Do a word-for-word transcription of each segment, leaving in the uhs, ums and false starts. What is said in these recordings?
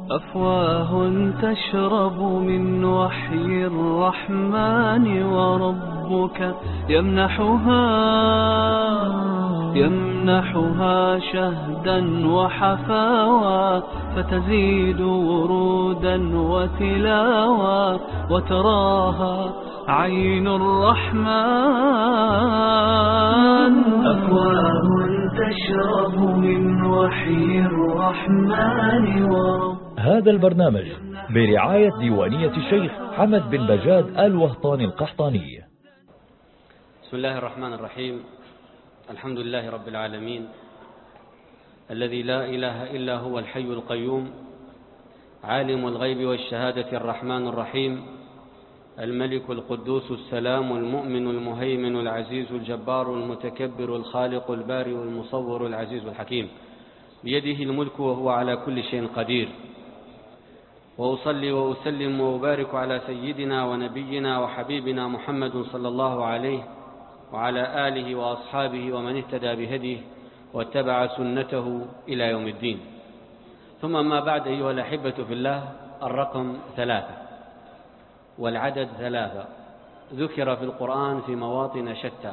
أفواه تشرب من وحي الرحمن وربك يمنحها يمنحها شهدا وحفاوى فتزيد ورودا وتلاوى وتراها عين الرحمن. أفواه تشرب من وحي الرحمن وربك. هذا البرنامج برعاية ديوانية الشيخ حمد بن بجاد آل وهطان القحطاني. بسم الله الرحمن الرحيم. الحمد لله رب العالمين الذي لا إله إلا هو الحي القيوم عالم الغيب والشهادة الرحمن الرحيم الملك القدوس السلام المؤمن المهيمن العزيز الجبار المتكبر الخالق البارئ المصور العزيز الحكيم بيده الملك وهو على كل شيء قدير. وأصلي وأسلم وأبارك على سيدنا ونبينا وحبيبنا محمد صلى الله عليه وعلى آله وأصحابه ومن اهتدى بهديه واتبع سنته إلى يوم الدين. ثم ما بعد، أيها الأحبة في الله، الرقم ثلاثة والعدد ثلاثة ذكر في القرآن في مواطن شتى،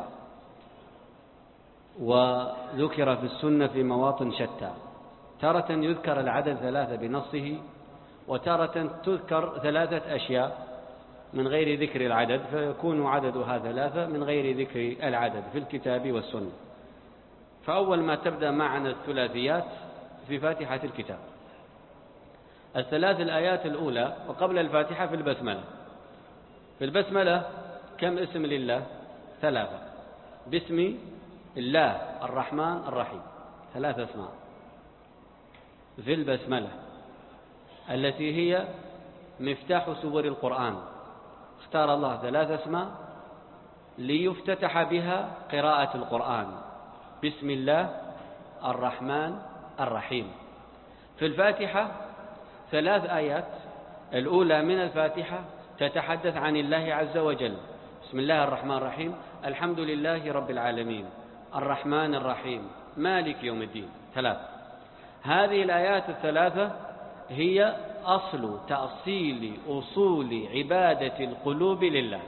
وذكر في السنة في مواطن شتى. تارة يذكر العدد ثلاثة بنصه، وتارة تذكر ثلاثة أشياء من غير ذكر العدد، فيكون عددها ثلاثة من غير ذكر العدد في الكتاب والسنة. فأول ما تبدأ معنا الثلاثيات في فاتحة الكتاب. الثلاث الآيات الأولى وقبل الفاتحة في البسملة. في البسملة كم اسم لله؟ ثلاثة. باسم الله الرحمن الرحيم ثلاثة اسماء في البسملة التي هي مفتاح سور القرآن. اختار الله ثلاث اسماء ليفتتح بها قراءة القرآن. بسم الله الرحمن الرحيم. في الفاتحة ثلاث آيات. الأولى من الفاتحة تتحدث عن الله عز وجل. بسم الله الرحمن الرحيم الحمد لله رب العالمين الرحمن الرحيم مالك يوم الدين. ثلاث. هذه الآيات الثلاثة هي أصل تأصيل أصول عبادة القلوب لله.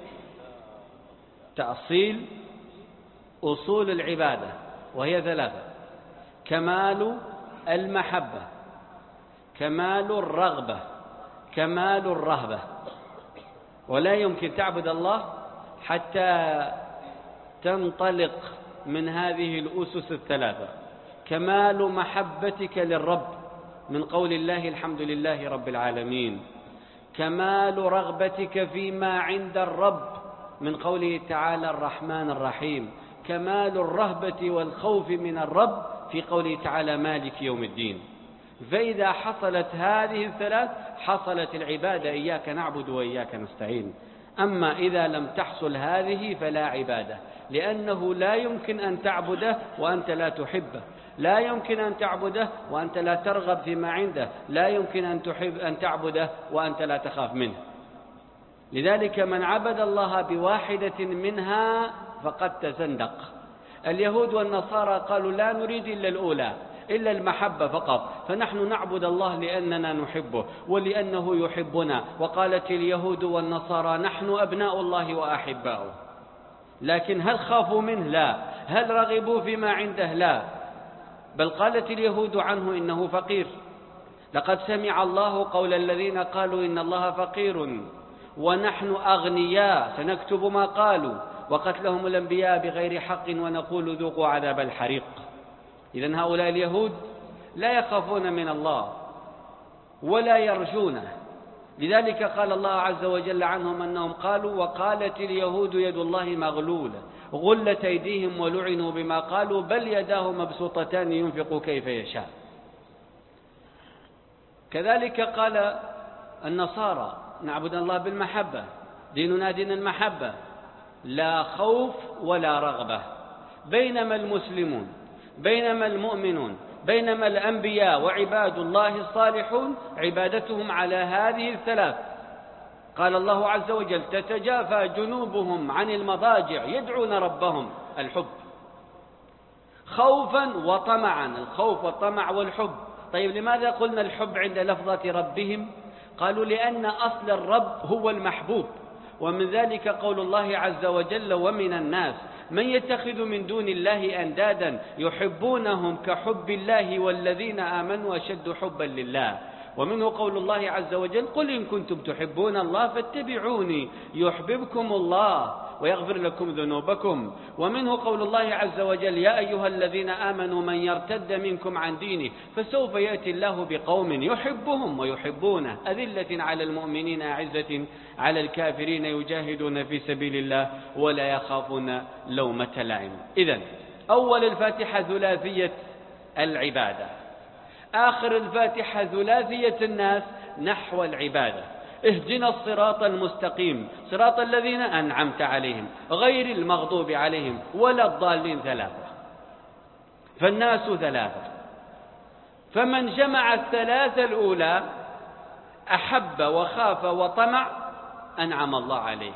تأصيل أصول العبادة وهي ثلاثة: كمال المحبة، كمال الرغبة، كمال الرهبة. ولا يمكن تعبد الله حتى تنطلق من هذه الأسس الثلاثة. كمال محبتك للرب من قول الله الحمد لله رب العالمين. كمال رغبتك فيما عند الرب من قوله تعالى الرحمن الرحيم. كمال الرهبة والخوف من الرب في قوله تعالى مالك يوم الدين. فإذا حصلت هذه الثلاث حصلت العبادة، إياك نعبد وإياك نستعين. أما إذا لم تحصل هذه فلا عبادة، لأنه لا يمكن أن تعبده وأنت لا تحبه، لا يمكن أن تعبده وأنت لا ترغب فيما عنده، لا يمكن أن تحب أن تعبده وأنت لا تخاف منه. لذلك من عبد الله بواحدة منها فقد تزندق. اليهود والنصارى قالوا لا نريد إلا الأولى، إلا المحبة فقط، فنحن نعبد الله لأننا نحبه ولأنه يحبنا. وقالت اليهود والنصارى نحن أبناء الله وأحباؤه. لكن هل خافوا منه؟ لا. هل رغبوا فيما عنده؟ لا. بل قالت اليهود عنه إنه فقير. لقد سمع الله قول الذين قالوا إن الله فقير ونحن أغنياء سنكتب ما قالوا وقتلهم الأنبياء بغير حق ونقول ذوقوا عذاب الحريق. إذن هؤلاء اليهود لا يخافون من الله ولا يرجونه. لذلك قال الله عز وجل عنهم أنهم قالوا وقالت اليهود يد الله مغلولة غلت أيديهم ولعنوا بما قالوا بل يداه مبسوطتان ينفق كيف يشاء. كذلك قال النصارى نعبد الله بالمحبة، ديننا دين المحبة لا خوف ولا رغبة. بينما المسلمون بينما المؤمنون بينما الأنبياء وعباد الله الصالحون عبادتهم على هذه الثلاث. قال الله عز وجل تتجافى جنوبهم عن المضاجع يدعون ربهم. الحب خوفا وطمعا، الخوف والطمع والحب طيب لماذا قلنا الحب عند لفظة ربهم؟ قالوا لأن أصل الرب هو المحبوب، ومن ذلك قول الله عز وجل ومن الناس من يتخذ من دون الله أندادا يحبونهم كحب الله والذين آمنوا أشد حبا لله. ومنه قول الله عز وجل قل إن كنتم تحبون الله فاتبعوني يحببكم الله ويغفر لكم ذنوبكم. ومنه قول الله عز وجل يا أيها الذين آمنوا من يرتد منكم عن دينه فسوف يأتي الله بقوم يحبهم ويحبونه أذلة على المؤمنين أعزة على الكافرين يجاهدون في سبيل الله ولا يخافون لومة لائم. إذن أول الفاتحة ثلاثية العبادة، آخر الفاتحة ثلاثية الناس نحو العبادة. اهدنا الصراط المستقيم صراط الذين أنعمت عليهم غير المغضوب عليهم ولا الضالين ثلاثة، فالناس ثلاثة. فمن جمع الثلاثة الأولى أحب وخاف وطمع أنعم الله عليه،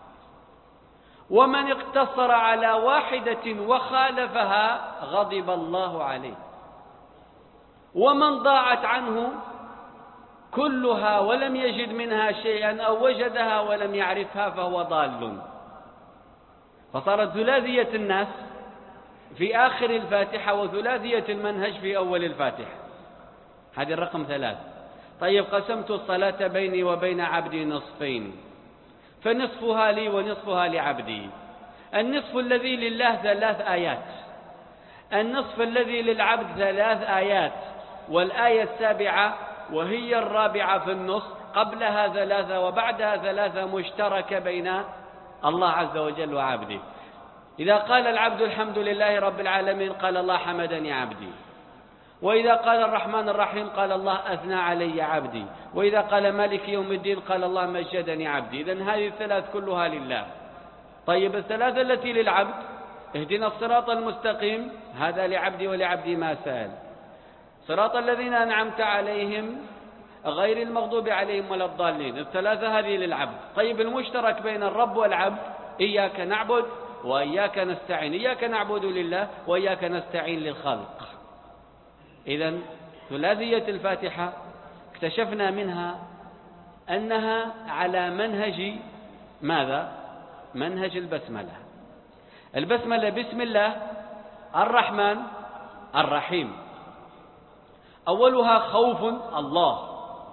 ومن اقتصر على واحدة وخالفها غضب الله عليه، ومن ضاعت عنه كلها ولم يجد منها شيئا أو وجدها ولم يعرفها فهو ضال. فصارت ثلاثية الناس في آخر الفاتحة وثلاثية المنهج في أول الفاتحة. هذه الرقم ثلاث. طيب قسمت الصلاة بيني وبين عبدي نصفين فنصفها لي ونصفها لعبدي. النصف الذي لله ثلاث آيات، النصف الذي للعبد ثلاث آيات، والآية السابعة وهي الرابعة في النص قبلها ثلاثة وبعدها ثلاثة مشتركة بين الله عز وجل وعبده. إذا قال العبد الحمد لله رب العالمين قال الله حمدني عبدي، وإذا قال الرحمن الرحيم قال الله أثنى علي عبدي، وإذا قال مالك يوم الدين قال الله مجدني عبدي. إذن هذه الثلاث كلها لله. طيب الثلاثة التي للعبد اهدنا الصراط المستقيم هذا لعبدي ولعبدي ما سأل، صراط الذين أنعمت عليهم غير المغضوب عليهم ولا الضالين، الثلاثة هذه للعبد. طيب المشترك بين الرب والعبد إياك نعبد وإياك نستعين، إياك نعبد لله وإياك نستعين للخلق. إذن ثلاثية الفاتحة اكتشفنا منها أنها على منهج ماذا؟ منهج البسملة. البسملة بسم الله الرحمن الرحيم، أولها خوف الله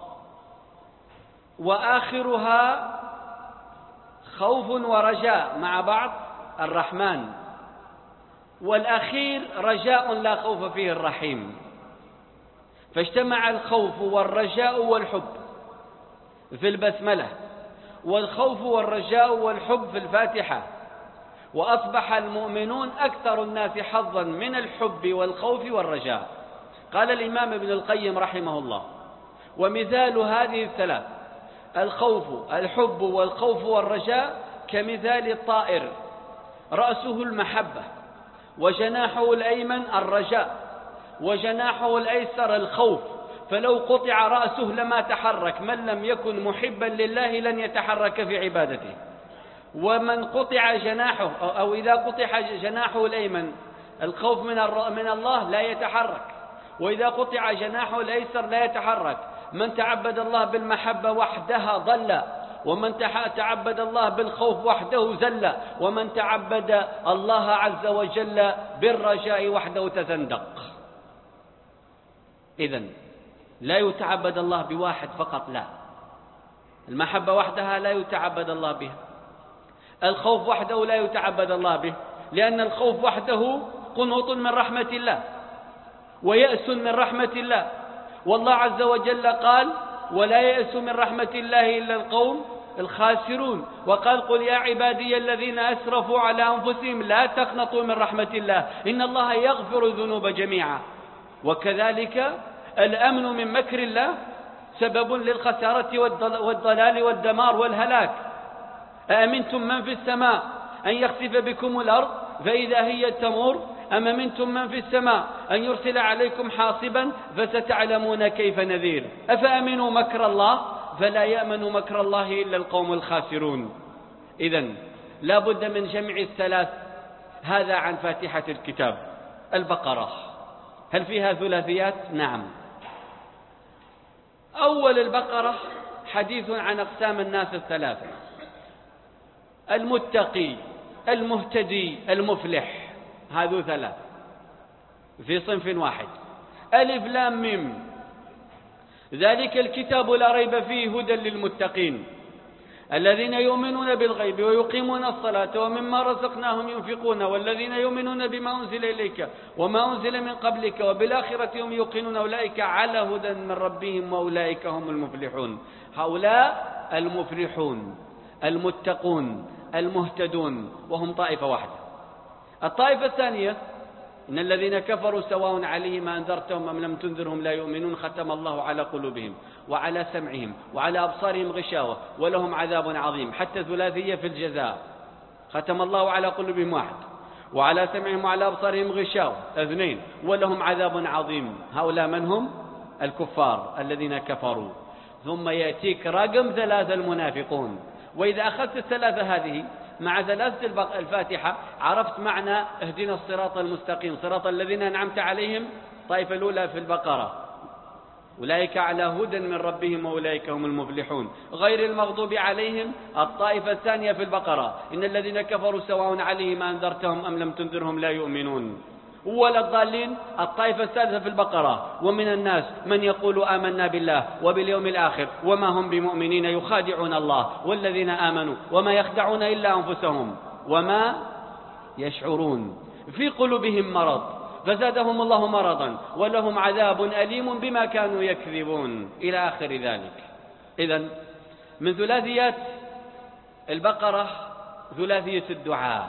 وآخرها خوف ورجاء مع بعض الرحمن، والأخير رجاء لا خوف فيه الرحيم. فاجتمع الخوف والرجاء والحب في البسملة، والخوف والرجاء والحب في الفاتحة، وأصبح المؤمنون أكثر الناس حظا من الحب والخوف والرجاء. قال الإمام ابن القيم رحمه الله ومثال هذه الثلاث الخوف الحب والخوف والرجاء كمثال الطائر رأسه المحبة وجناحه الأيمن الرجاء وجناحه الأيسر الخوف، فلو قطع رأسه لما تحرك. من لم يكن محبا لله لن يتحرك في عبادته. ومن قطع جناحه أو إذا قطع جناحه الأيمن الخوف من من الله لا يتحرك، وإذا قطع جناحه الأيسر لا يتحرك. من تعبد الله بالمحبة وحدها ضل، ومن تعبد الله بالخوف وحده زل، ومن تعبد الله عز وجل بالرجاء وحده تزندق. إذن لا يتعبد الله بواحد فقط، لا، المحبة وحدها لا يتعبد الله بها، الخوف وحده لا يتعبد الله به، لأن الخوف وحده قنوط من رحمة الله ويأس من رحمة الله، والله عز وجل قال ولا يأس من رحمة الله إلا القوم الخاسرون. وقال قل يا عبادي الذين أسرفوا على أنفسهم لا تقنطوا من رحمة الله إن الله يغفر الذنوب جميعا. وكذلك الأمن من مكر الله سبب للخسارة والضلال والدمار والهلاك. أأمنتم من في السماء أن يخسف بكم الأرض فإذا هي تمور أم أمنتم من في السماء أن يرسل عليكم حاصبا فستعلمون كيف نذير. أفأمنوا مكر الله فلا يأمن مكر الله إلا القوم الخاسرون. إذن لا بد من جمع الثلاث. هذا عن فاتحة الكتاب. البقرة هل فيها ثلاثيات؟ نعم. أول البقرة حديث عن أقسام الناس الثلاثة: المتقي، المهتدي، المفلح. هذو ثلاثة في صنف واحد. ألف لام ميم: ذلك الكتاب لا ريب فيه هدى للمتقين الذين يؤمنون بالغيب ويقيمون الصلاة ومما رزقناهم ينفقون والذين يؤمنون بما أنزل إليك وما أنزل من قبلك وبالآخرة هم يوقنون أولئك على هدى من ربهم وأولئك هم المفلحون. هؤلاء المفلحون المتقون المهتدون، وهم طائفة واحدة. الطائفة الثانية: إن الذين كفروا سواء عليهم أنذرتهم أم لم تنذرهم لا يؤمنون ختم الله على قلوبهم وعلى سمعهم وعلى أبصارهم غشاوة ولهم عذاب عظيم. حتى ثلاثية في الجزاء: ختم الله على قلوبهم واحد، وعلى سمعهم وعلى أبصارهم غشاوة اثنين، ولهم عذاب عظيم. هؤلاء من هم؟ الكفار الذين كفروا. ثم يأتيك رقم ثلاثة: المنافقون. وإذا أخذت الثلاثة هذه مع ثلاثة الفاتحة عرفت معنى اهدنا الصراط المستقيم، صراط الذين أنعمت عليهم. الطائفة الأولى في البقرة: أولئك على هدى من ربهم وأولئك هم المفلحون. غير المغضوب عليهم الطائفة الثانية في البقرة: إن الذين كفروا سواء عليهم أنذرتهم أم لم تنذرهم لا يؤمنون. ولا الضالين الطائفة الثالثة في البقرة: ومن الناس من يقول آمنا بالله وباليوم الآخر وما هم بمؤمنين يخادعون الله والذين آمنوا وما يخدعون إلا أنفسهم وما يشعرون في قلوبهم مرض فزادهم الله مرضا ولهم عذاب أليم بما كانوا يكذبون، إلى آخر ذلك. إذن من ثلاثيات البقرة ثلاثية الدعاء.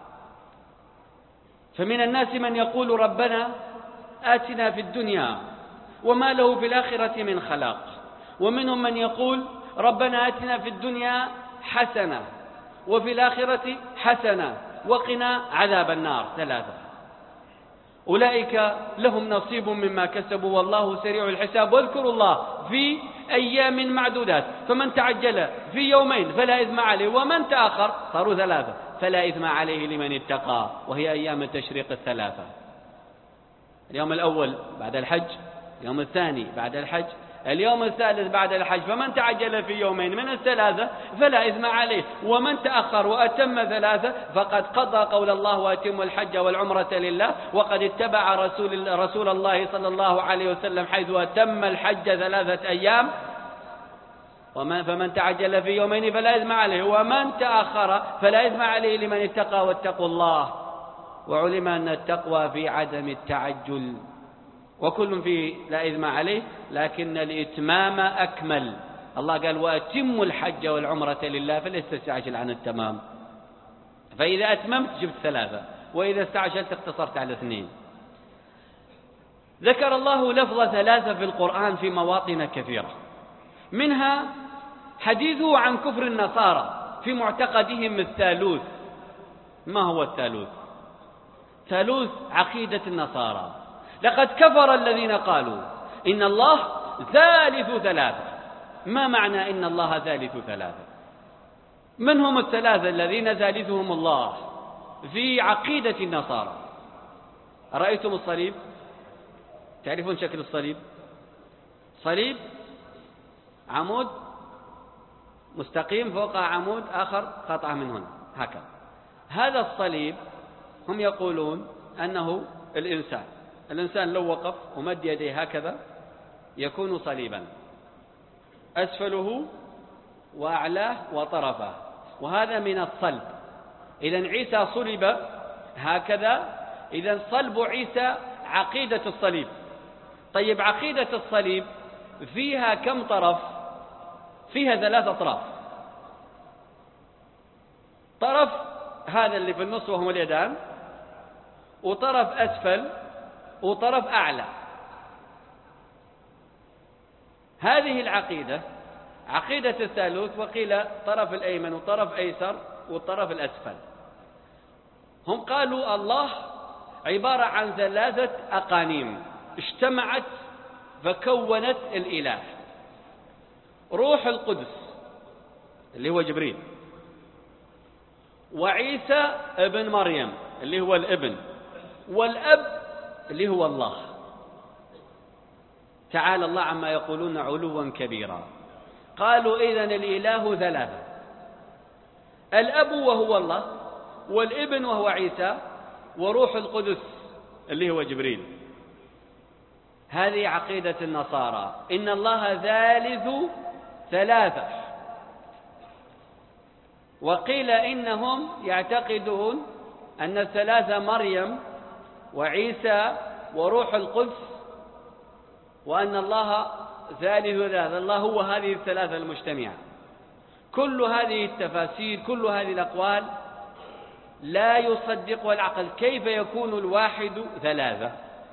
فمن الناس من يقول ربنا آتنا في الدنيا وما له في الآخرة من خلاق، ومنهم من يقول ربنا آتنا في الدنيا حسنة وفي الآخرة حسنة وقنا عذاب النار. ثلاثة. أولئك لهم نصيب مما كسبوا والله سريع الحساب. واذكروا الله في أيام معدودات، فمن تعجل في يومين فلا إثم عليه ومن تأخر صاروا ثلاثة فلا إثم عليه لمن اتقى، وهي أيام التشريق الثلاثة: اليوم الأول بعد الحج، اليوم الثاني بعد الحج، اليوم الثالث بعد الحج. فمن تعجل في يومين من الثلاثة فلا إثم عليه، ومن تأخر وأتم ثلاثة فقد قضى قول الله وأتم الحج والعمرة لله، وقد اتبع رسول, رسول الله صلى الله عليه وسلم حيث أتم الحج ثلاثة أيام. ومن فمن تعجل في يومين فلا إثم عليه ومن تأخر فلا إثم عليه لمن اتقى واتقوا الله. وعلم أن التقوى في عدم التعجل، وكل فيه لا إثم عليه، لكن الإتمام أكمل. الله قال وأتموا الحج والعمرة لله فلا تستعجل عن التمام. فإذا أتممت جبت ثلاثة، وإذا استعجلت اقتصرت على اثنين. ذكر الله لفظ ثلاثة في القرآن في مواطن كثيرة، منها حديثه عن كفر النصارى في معتقدهم الثالوث. ما هو الثالوث؟ ثالوث عقيدة النصارى: لقد كفر الذين قالوا إن الله ثالث ثلاثة. ما معنى إن الله ثالث ثلاثة؟ من هم الثلاثة الذين ثالثهم الله في عقيدة النصارى؟ رأيتم الصليب؟ تعرفون شكل الصليب؟ صليب عمود مستقيم فوق عمود آخر قطعة من هنا هكذا. هذا الصليب هم يقولون أنه الإنسان الإنسان لو وقف ومد يديه هكذا يكون صليبا، أسفله وأعلاه وطرفه، وهذا من الصلب. إذن عيسى صلب هكذا، إذن صلب عيسى عقيدة الصليب. طيب عقيدة الصليب فيها كم طرف؟ فيها ثلاث أطراف. طرف هذا اللي في النص وهو اليدان، وطرف أسفل، وطرف أعلى. هذه العقيدة عقيدة الثالوث، وقيل طرف الأيمن وطرف أيسر والطرف الأسفل. هم قالوا الله عبارة عن ثلاثة أقانيم اجتمعت فكونت الإله: روح القدس اللي هو جبريل، وعيسى ابن مريم اللي هو الابن، والأب اللي هو الله. تعالى الله عما يقولون علوا كبيرا. قالوا إذن الإله ثلاثة: الأب وهو الله، والابن وهو عيسى، وروح القدس اللي هو جبريل. هذه عقيدة النصارى، إن الله ثالث ثلاثة. وقيل إنهم يعتقدون أن الثلاثة مريم وعيسى وروح القدس، وأن الله ثالث ثلاثة، الله هو هذه الثلاثة المجتمعة. كل هذه التفاسير، كل هذه الأقوال لا يصدقها العقل. كيف يكون الواحد ثلاثة؟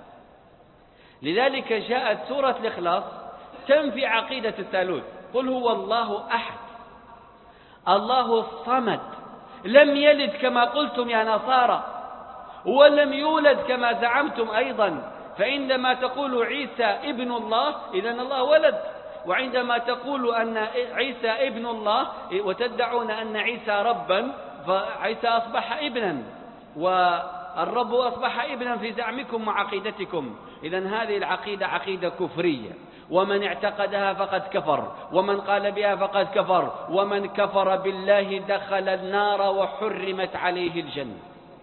لذلك جاءت سورة الإخلاص تنفي عقيدة الثالوث. قل هو الله أحد الله الصمد، لم يلد كما قلتم يا نصارى، ولم يولد كما زعمتم أيضا. فعندما تقول عيسى ابن الله إذن الله ولد، وعندما تقول أن عيسى ابن الله وتدعون أن عيسى ربا، فعيسى أصبح ابنا، والرب أصبح ابنا في زعمكم وعقيدتكم. إذن هذه العقيدة عقيدة كفرية، ومن اعتقدها فقد كفر، ومن قال بها فقد كفر، ومن كفر بالله دخل النار وحرمت عليه الجنة.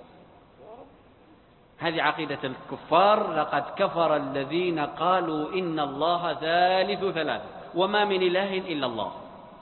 هذه عقيدة الكفار. لقد كفر الذين قالوا إن الله ثالث ثلاثة وما من إله إلا الله.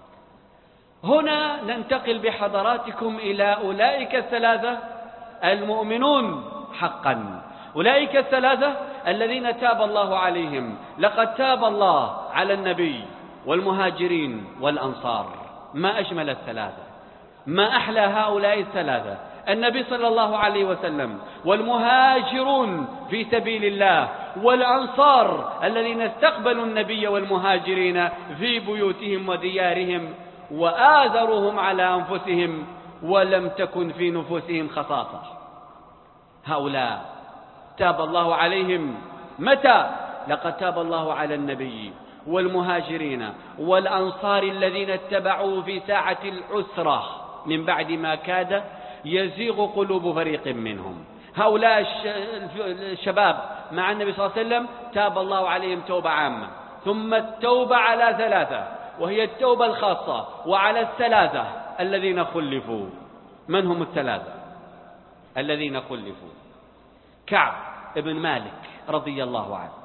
هنا ننتقل بحضراتكم إلى أولئك الثلاثة المؤمنون حقا، أولئك الثلاثة الذين تاب الله عليهم. لقد تاب الله على النبي والمهاجرين والأنصار. ما أجمل الثلاثة، ما أحلى هؤلاء الثلاثة: النبي صلى الله عليه وسلم، والمهاجرون في سبيل الله، والأنصار الذين استقبلوا النبي والمهاجرين في بيوتهم وديارهم، وآذروهم على أنفسهم، ولم تكن في نفوسهم خصاصة. هؤلاء تاب الله عليهم. متى؟ لقد تاب الله على النبي والمهاجرين والأنصار الذين اتبعوه في ساعة العسرة من بعد ما كاد يزيغ قلوب فريق منهم. هؤلاء الشباب مع النبي صلى الله عليه وسلم تاب الله عليهم توبة عامة، ثم التوبة على ثلاثة، وهي التوبة الخاصة، وعلى الثلاثة الذين خلفوا. من هم الثلاثة الذين خلفوا؟ كعب ابن مالك رضي الله عنه،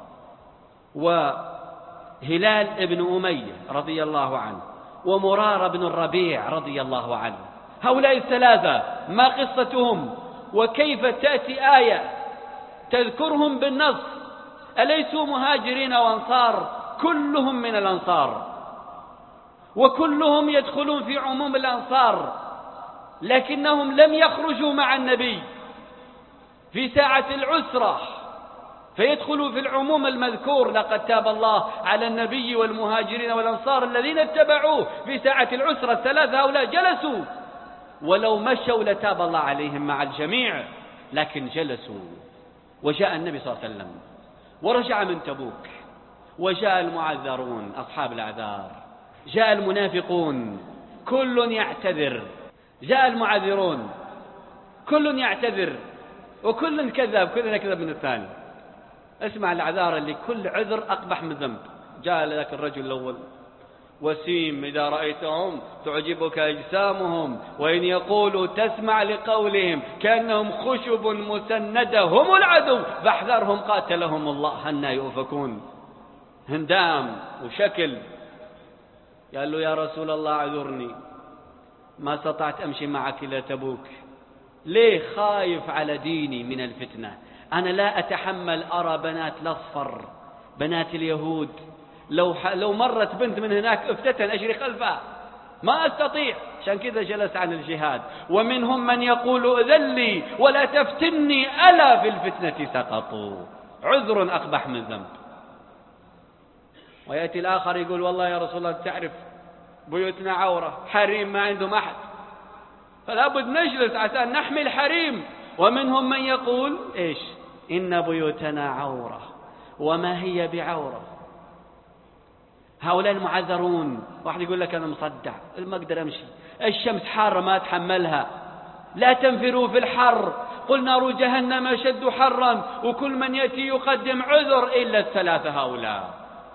وهلال ابن أمية رضي الله عنه، ومرار بن الربيع رضي الله عنه. هؤلاء الثلاثة ما قصتهم؟ وكيف تأتي آية تذكرهم بالنص؟ أليسوا مهاجرين وأنصار؟ كلهم من الأنصار، وكلهم يدخلون في عموم الأنصار، لكنهم لم يخرجوا مع النبي في ساعة العسرة فيدخلوا في العموم المذكور: لقد تاب الله على النبي والمهاجرين والأنصار الذين اتبعوه في ساعة العسرة. الثلاثة هؤلاء جلسوا، ولو مشوا لتاب الله عليهم مع الجميع، لكن جلسوا. وجاء النبي صلى الله عليه وسلم ورجع من تبوك، وجاء المعذرون أصحاب الأعذار، جاء المنافقون كل يعتذر، جاء المعذرون كل يعتذر، وكل كذب، كلنا كذب من الثاني. اسمع الأعذار اللي كل عذر أقبح من ذنب. جاء لك الرجل الأول: وسيم إذا رأيتهم تعجبك أجسامهم، وإن يقولوا تسمع لقولهم كأنهم خشب مسندة، هم العدو فاحذرهم قاتلهم الله هنا يؤفكون. هندام وشكل. قال له: يا رسول الله اعذرني، ما استطعت أمشي معك إلى تبوك. ليه؟ خايف على ديني من الفتنة. أنا لا أتحمل أرى بنات الأصفر، بنات اليهود، لو لو مرت بنت من هناك افتتن أجري خلفها، ما أستطيع. عشان كذا جلس عن الجهاد. ومنهم من يقول: أذن لي ولا تفتني، ألا في الفتنة سقطوا. عذر أقبح من ذنب. ويأتي الآخر يقول: والله يا رسول الله تعرف بيوتنا عورة، حريم ما عندهم أحد، فلا بد نجلس عشان نحمي الحريم. ومنهم من يقول إيش؟ إن بيوتنا عورة وما هي بعورة. هؤلاء المعذرون. واحد يقول لك: أنا مصدع، ما أقدر أمشي، الشمس حارة ما أتحملها. لا تنفروا في الحر، قل نار جهنم أشد حرا. وكل من يأتي يقدم عذر إلا الثلاثة هؤلاء.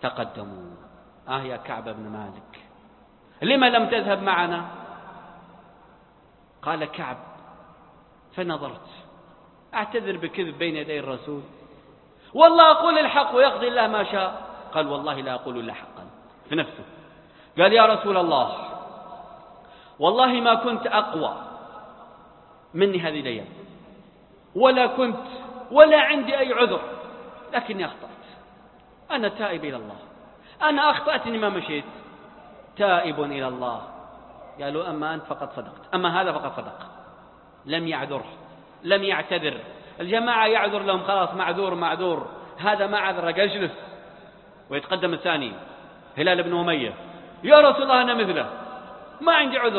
تقدموا. آه يا كعب بن مالك، لما لم تذهب معنا؟ قال كعب: فنظرت أعتذر بكذب بين يدي الرسول، والله أقول الحق ويقضي الله ما شاء. قال: والله لا أقول إلا حقا. في نفسه قال: يا رسول الله، والله ما كنت أقوى مني هذه الأيام، ولا كنت ولا عندي أي عذر، لكني أخطأت. أنا تائب إلى الله، أنا أخطأت إني ما مشيت، تائب إلى الله. قالوا: أما أنت فقد صدقت، أما هذا فقد صدق، لم يعذره، لم يعتذر. الجماعة يعذر لهم، خلاص معذور معذور، هذا ما عذر، قال: اجلس. ويتقدم الثاني هلال بن أمية: يا رسول الله أنا مثله، ما عندي عذر،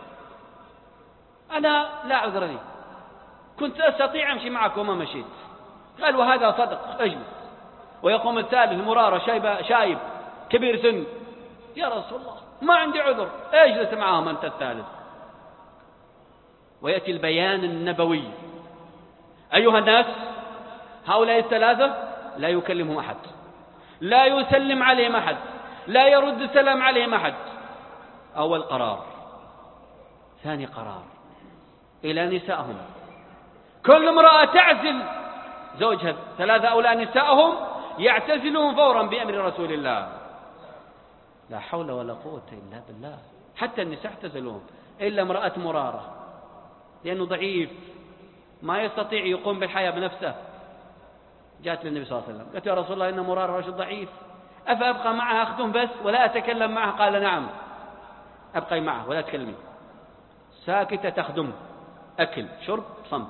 أنا لا عذر لي، كنت أستطيع أمشي معك وما مشيت. قال: وهذا صدق، اجلس. ويقوم الثالث مرارة شايب, شايب كبير سن: يا رسول الله ما عندي عذر، اجلس معهم أنت الثالث. ويأتي البيان النبوي: أيها الناس، هؤلاء الثلاثة لا يكلمهم أحد، لا يسلم عليهم أحد، لا يرد السلام عليهم أحد. أول قرار. ثاني قرار: إلى نسائهم، كل امرأة تعزل زوجها، ثلاثة أولى نسائهم يعتزلهم فورا بأمر رسول الله. لا حول ولا قوة إلا بالله. حتى النساء اعتزلوهم إلا امرأة مرارة، لأنه ضعيف ما يستطيع يقوم بالحياة بنفسه. جاءت للنبي صلى الله عليه وسلم قالت: يا رسول الله إن مرارة رجل ضعيف، أفأبقى معها أخدم بس ولا أتكلم معها؟ قال: نعم، أبقي معه ولا تكلمي، ساكتة تخدم، أكل شرب صمت.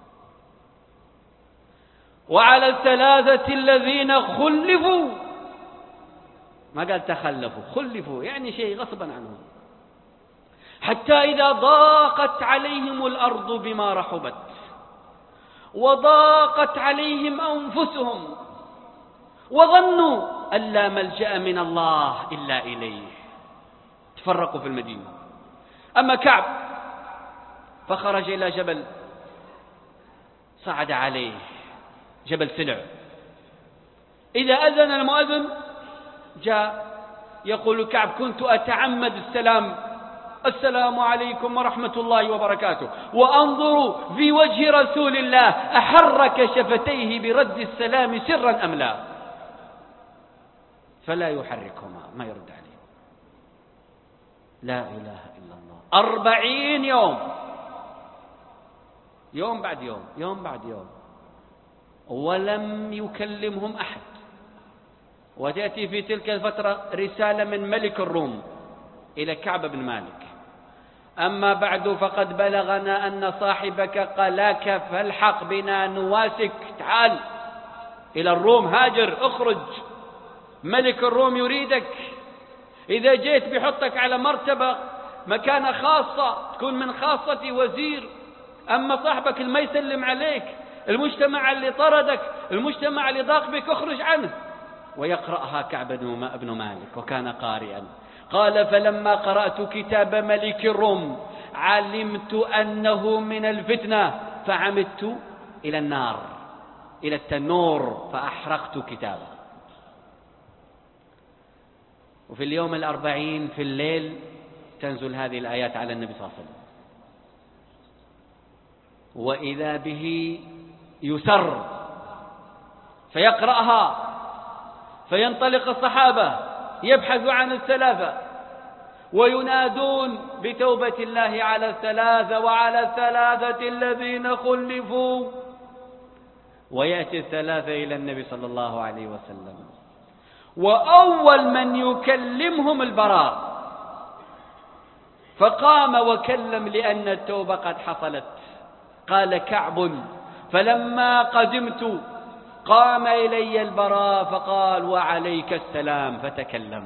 وعلى الثلاثة الذين خلفوا، ما قال تخلفوا، خلفوا يعني شيء غصبا عنهم، حتى إذا ضاقت عليهم الأرض بما رحبت وضاقت عليهم أنفسهم وظنوا أن لا ملجأ من الله إلا إليه، تفرقوا في المدينة. أما كعب فخرج إلى جبل، صعد عليه جبل سلع، إذا أذن المؤذن جاء يقول كعب: كنت أتعمد السلام، السلام عليكم ورحمة الله وبركاته، وأنظر في وجه رسول الله أحرك شفتيه برد السلام سرا أم لا، فلا يحركهما، ما يرد عليه. لا إله إلا الله. أربعين يوم، يوم بعد يوم، يوم بعد يوم، ولم يكلمهم أحد. وتأتي في تلك الفترة رسالة من ملك الروم إلى كعب بن مالك: أما بعد فقد بلغنا أن صاحبك قلاك فالحق بنا نواسك، تعال إلى الروم، هاجر، اخرج، ملك الروم يريدك. إذا جيت بيحطك على مرتبة مكانة خاصة، تكون من خاصة وزير. أما صاحبك اللي ما يسلم عليك، المجتمع اللي طردك، المجتمع اللي ضاق بك، اخرج عنه. ويقرأها كعب بن مالك وكان قارئا. قال: فلما قرأت كتاب ملك الروم علمت أنه من الفتنة، فعمدت إلى النار، إلى التنور، فأحرقت كتابه. وفي اليوم الأربعين في الليل تنزل هذه الآيات على النبي صلى الله عليه وسلم: وإذا به يسر، فيقرأها، فينطلق الصحابة يبحثوا عن الثلاثة وينادون بتوبة الله على الثلاثة وعلى الثلاثة الذين خلفوا. ويأتي الثلاثة إلى النبي صلى الله عليه وسلم، وأول من يكلمهم البراء، فقام وكلم لأن التوبة قد حصلت. قال كعب: فلما قدمت قام إلي البراء فقال: وعليك السلام، فتكلم.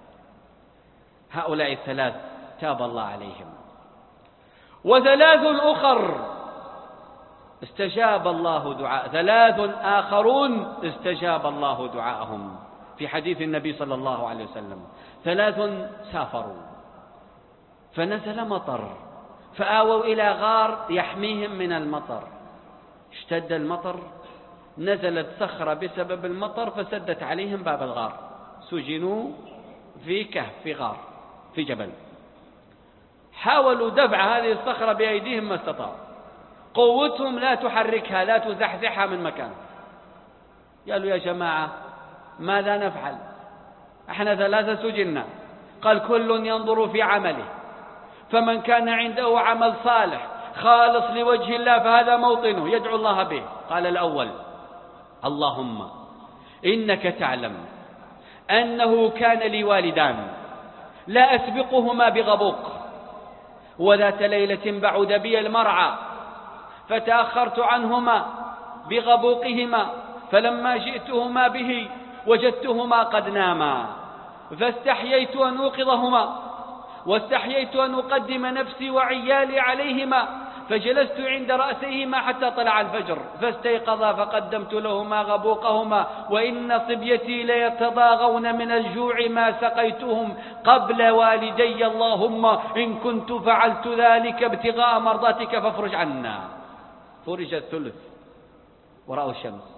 هؤلاء الثلاث تاب الله عليهم. وثلاث أخر استجاب الله دعاء، ثلاث آخرون استجاب الله دعاءهم. في حديث النبي صلى الله عليه وسلم: ثلاث سافروا فنزل مطر فآووا إلى غار يحميهم من المطر، اشتد المطر، نزلت صخرة بسبب المطر فسدت عليهم باب الغار، سجنوا في كهف في غار في جبل، حاولوا دفع هذه الصخرة بأيديهم ما استطاعوا، قوتهم لا تحركها لا تزحزحها من مكان. قالوا يا جماعة ماذا نفعل؟ احنا ثلاثة سجننا. قال كل ينظر في عمله، فمن كان عنده عمل صالح خالص لوجه الله فهذا موطنه يدعو الله به. قال الأول اللهم إنك تعلم أنه كان لي والدان لا أسبقهما بغبوق، وذات ليلة بعد بي المرعى فتأخرت عنهما بغبوقهما، فلما جئتهما به وجدتهما قد ناما، فاستحييت أن أوقظهما، واستحييت أن أقدم نفسي وعيالي عليهما، فجلست عند رأسيهما حتى طلع الفجر، فاستيقظا فقدمت لهما غبوقهما، وإن صبيتي ليتضاغون من الجوع ما سقيتهم قبل والدي، اللهم إن كنت فعلت ذلك ابتغاء مرضاتك فافرج عنا. فرج الثلث ورأوا الشمس.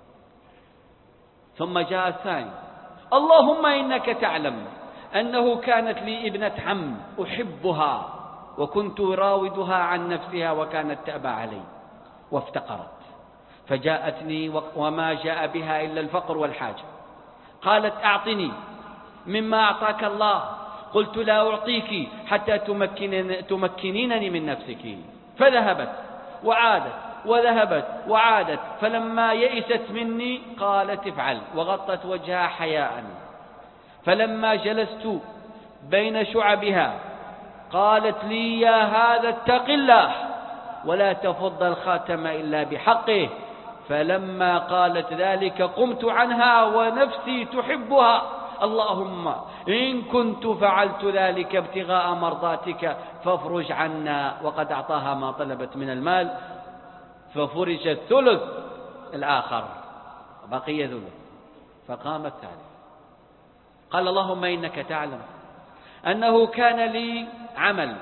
ثم جاء الثاني اللهم إنك تعلم أنه كانت لي ابنة عم أحبها وكنت راودها عن نفسها وكانت تأبى علي وافتقرت، فجاءتني وما جاء بها إلا الفقر والحاجة، قالت أعطني مما أعطاك الله، قلت لا أعطيك حتى تمكنين تمكنينني من نفسك، فذهبت وعادت وذهبت وعادت، فلما يئست مني قالت افعل، وغطت وجهها حياء. فلما جلست بين شعبها قالت لي يا هذا اتق الله ولا تفض الخاتم إلا بحقه، فلما قالت ذلك قمت عنها ونفسي تحبها، اللهم إن كنت فعلت ذلك ابتغاء مرضاتك فافرج عنا، وقد أعطاها ما طلبت من المال، ففرج الثلث الآخر بقي ثلث، فقام الثالث. قال اللهم إنك تعلم أنه كان لي عمل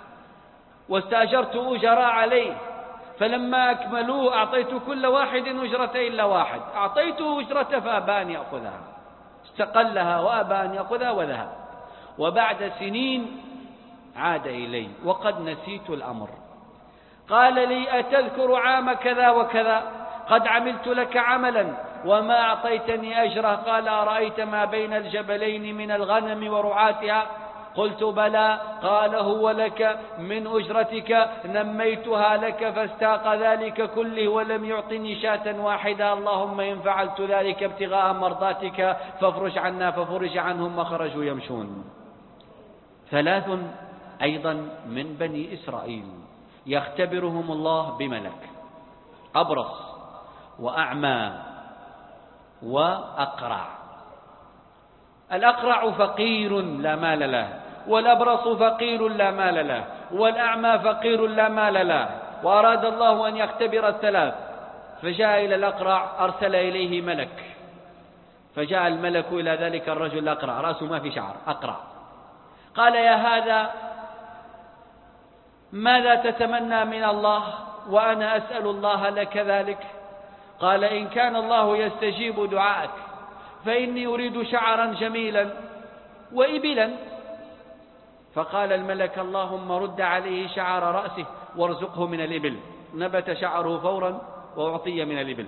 واستأجرت أجراء عليه، فلما أكملوه أعطيت كل واحد أجرة إلا واحد، أعطيته أجرة فأبى أن يأخذها، استقلها وأبى أن يأخذها وذهب. وبعد سنين عاد إلي وقد نسيت الأمر، قال لي أتذكر عام كذا وكذا قد عملت لك عملا وما أعطيتني أجره؟ قال أرأيت ما بين الجبلين من الغنم ورعاتها؟ قلت بلى. قال هو لك من أجرتك، نميتها لك فاستاق ذلك كله ولم يعطني شاة واحدة، اللهم إن فعلت ذلك ابتغاء مرضاتك فافرج عنا، ففرج عنهم وخرجوا يمشون. ثلاث أيضا من بني إسرائيل يختبرهم الله بملك أبرص وأعمى وأقرع. الأقرع فقير لا مال له، والأبرص فقير لا مال له، والأعمى فقير لا مال له. وأراد الله أن يختبر الثلاث، فجاء إلى الأقرع أرسل إليه ملك، فجاء الملك إلى ذلك الرجل الأقرع رأسه ما في شعر أقرع، قال يا هذا ماذا تتمنى من الله وأنا أسأل الله لك ذلك؟ قال إن كان الله يستجيب دعائك فإني أريد شعرا جميلا وإبلا. فقال الملك اللهم رد عليه شعر رأسه وارزقه من الإبل، نبت شعره فورا وأعطي من الإبل.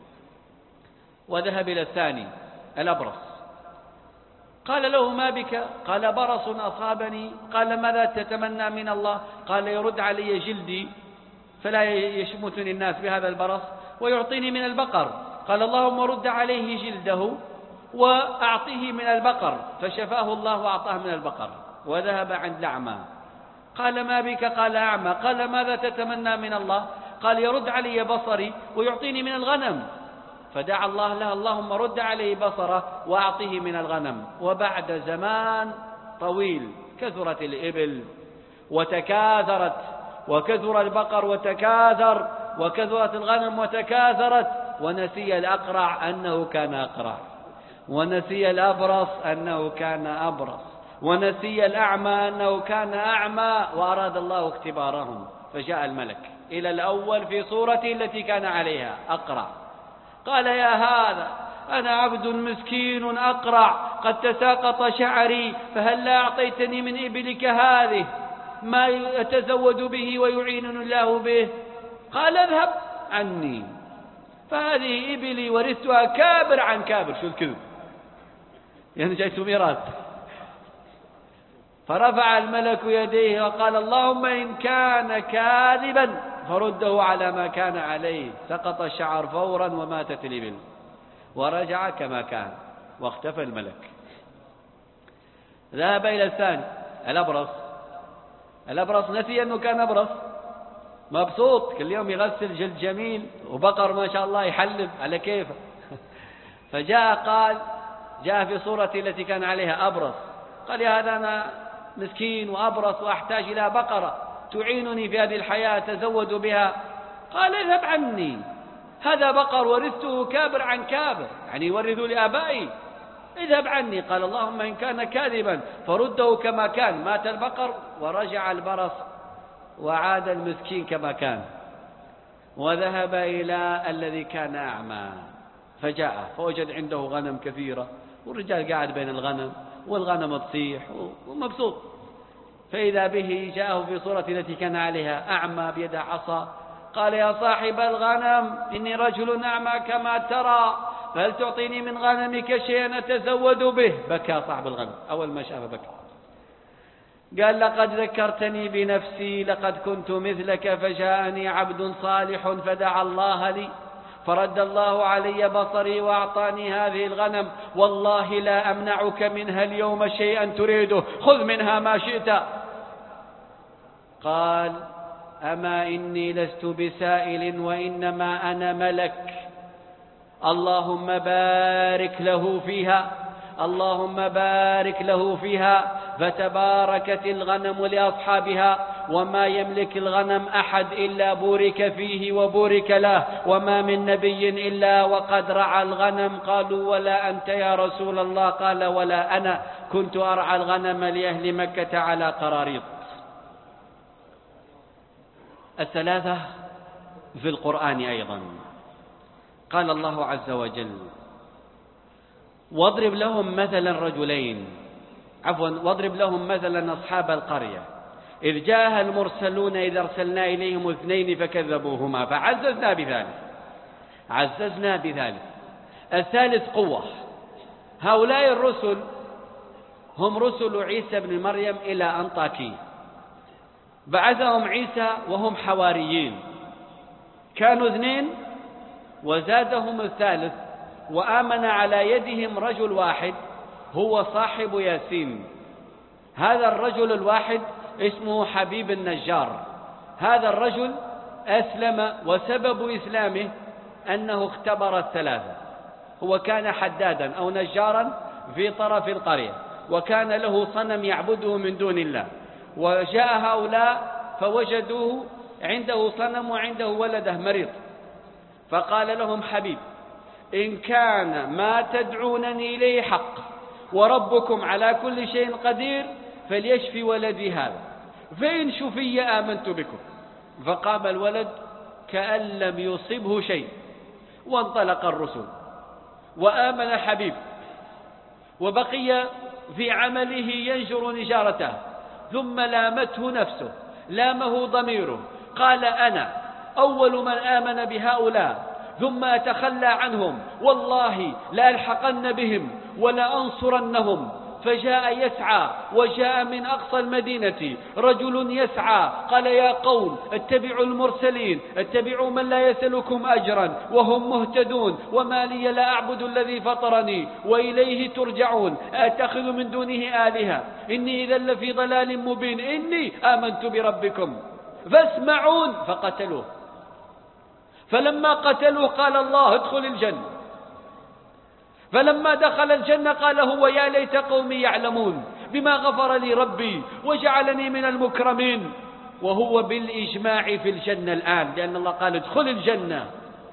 وذهب إلى الثاني الأبرص، قال له ما بك؟ قال برص أصابني. قال ماذا تتمنى من الله؟ قال يرد علي جلدي فلا يشمتني الناس بهذا البرص ويعطيني من البقر. قال اللهم رد عليه جلده وأعطيه من البقر، فشفاه الله وأعطاه من البقر. وذهب عند الأعمى، قال ما بك؟ قال أعمى. قال ماذا تتمنى من الله؟ قال يرد علي بصري ويعطيني من الغنم. فدعا الله له اللهم رد عليه بصره وأعطيه من الغنم. وبعد زمان طويل كثرت الإبل وتكاثرت، وكثر البقر وتكاثر، وكثرت الغنم وتكاثرت، ونسي الأقرع أنه كان أقرع، ونسي الأبرص أنه كان أبرص، ونسي الأعمى أنه كان أعمى، وأراد الله اختبارهم. فجاء الملك إلى الأول في صورته التي كان عليها أقرع، قال يا هذا أنا عبد مسكين أقرع قد تساقط شعري، فهل لا أعطيتني من إبلك هذه ما أتزود به ويعينني الله به؟ قال اذهب عني، فهذه إبلي ورثتها كابر عن كابر. شو الكذب؟ يعني جايته ميراث. فرفع الملك يديه وقال اللهم إن كان كاذبا فرده على ما كان عليه. سقط الشعر فورا وماتت الإبل ورجع كما كان واختفى الملك. ذهب إلى الثاني الأبرص. الأبرص نسي أنه كان أبرص، مبسوط كل يوم يغسل جلد جميل وبقر ما شاء الله يحلب على كيفه. فجاء قال، جاء في صورة التي كان عليها أبرص، قال يا هذا أنا مسكين وأبرص وأحتاج إلى بقرة تعينني في هذه الحياة أتزود بها. قال اذهب عني، هذا بقر ورثته كابر عن كابر، يعني يورثه لآبائي، اذهب عني. قال اللهم إن كان كاذبا فرده كما كان. مات البقر ورجع البرص وعاد المسكين كما كان. وذهب إلى الذي كان أعمى فجاء فوجد عنده غنم كثيرة، والرجال قاعد بين الغنم والغنم تصيح ومبسوط. فإذا به جاءه في صورة التي كان عليها أعمى بيده عصا. قال يا صاحب الغنم إني رجل أعمى كما ترى، فهل تعطيني من غنمك شيئا أتزود به؟ بكى صاحب الغنم أول ما شاف بكى. قال لقد ذكرتني بنفسي، لقد كنت مثلك فجاءني عبد صالح فدعا الله لي فرد الله علي بصري وأعطاني هذه الغنم، والله لا أمنعك منها اليوم شيئا تريده، خذ منها ما شئت. قال أما إني لست بسائل وإنما أنا ملك، اللهم بارك له فيها، اللهم بارك له فيها. فتباركت الغنم لأصحابها، وما يملك الغنم أحد إلا بورك فيه وبورك له، وما من نبي إلا وقد رعى الغنم. قالوا ولا أنت يا رسول الله؟ قال ولا أنا، كنت أرعى الغنم لأهل مكة على قراريط. الثلاثة في القرآن أيضا. قال الله عز وجل واضرب لهم مثلا رجلين، عفوا واضرب لهم مثلا أصحاب القرية إذ جاءها المرسلون إذ أرسلنا إليهم اثنين فكذبوهما فعززنا بثالث. عززنا بثالث. الثالث قوة. هؤلاء الرسل هم رسل عيسى بن مريم إلى أنطاكية، بعثهم عيسى وهم حواريين، كانوا اثنين وزادهم الثالث، وآمن على يدهم رجل واحد هو صاحب ياسين. هذا الرجل الواحد اسمه حبيب النجار. هذا الرجل أسلم، وسبب إسلامه أنه اختبر الثلاثة. هو كان حدادا أو نجارا في طرف القرية، وكان له صنم يعبده من دون الله، وجاء هؤلاء فوجدوه عنده صنم وعنده ولده مريض، فقال لهم حبيب إن كان ما تدعونني إليه حق وربكم على كل شيء قدير فليشفي ولدي هذا، فإن شفي آمنت بكم. فقام الولد كأن لم يصبه شيء، وانطلق الرسل وآمن حبيب، وبقي في عمله ينشر نجارته. ثم لامته نفسه، لامه ضميره، قال أنا أول من آمن بهؤلاء ثم أتخلى عنهم، والله لألحقن بهم ولأنصرنهم. فجاء يسعى، وجاء من أقصى المدينة رجل يسعى، قال يا قوم اتبعوا المرسلين، اتبعوا من لا يسألكم أجرا وهم مهتدون، وما لي لا أعبد الذي فطرني وإليه ترجعون، أتخذ من دونه آلهة إني إذا لفي ضلال مبين، إني آمنت بربكم فاسمعون. فقتلوه. فلما قتلوه قال الله ادخل الجنة. فلما دخل الجنة قال هو يا ليت قومي يعلمون بما غفر لي ربي وجعلني من المكرمين. وهو بالإجماع في الجنة الآن، لأن الله قال ادخل الجنة.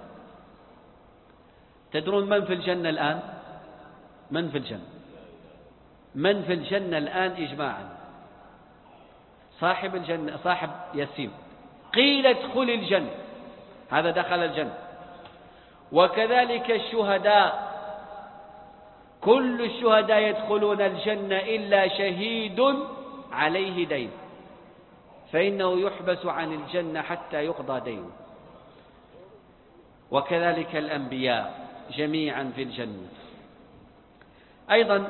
تدرون من في الجنة الآن؟ من في الجنة؟ من في الجنة الآن إجماعا؟ صاحب الجنة، صاحب ياسين. قيل ادخل الجنة، هذا دخل الجنة. وكذلك الشهداء كل الشهداء يدخلون الجنة إلا شهيد عليه دين، فإنه يحبس عن الجنة حتى يقضى دينه. وكذلك الأنبياء جميعا في الجنة. أيضا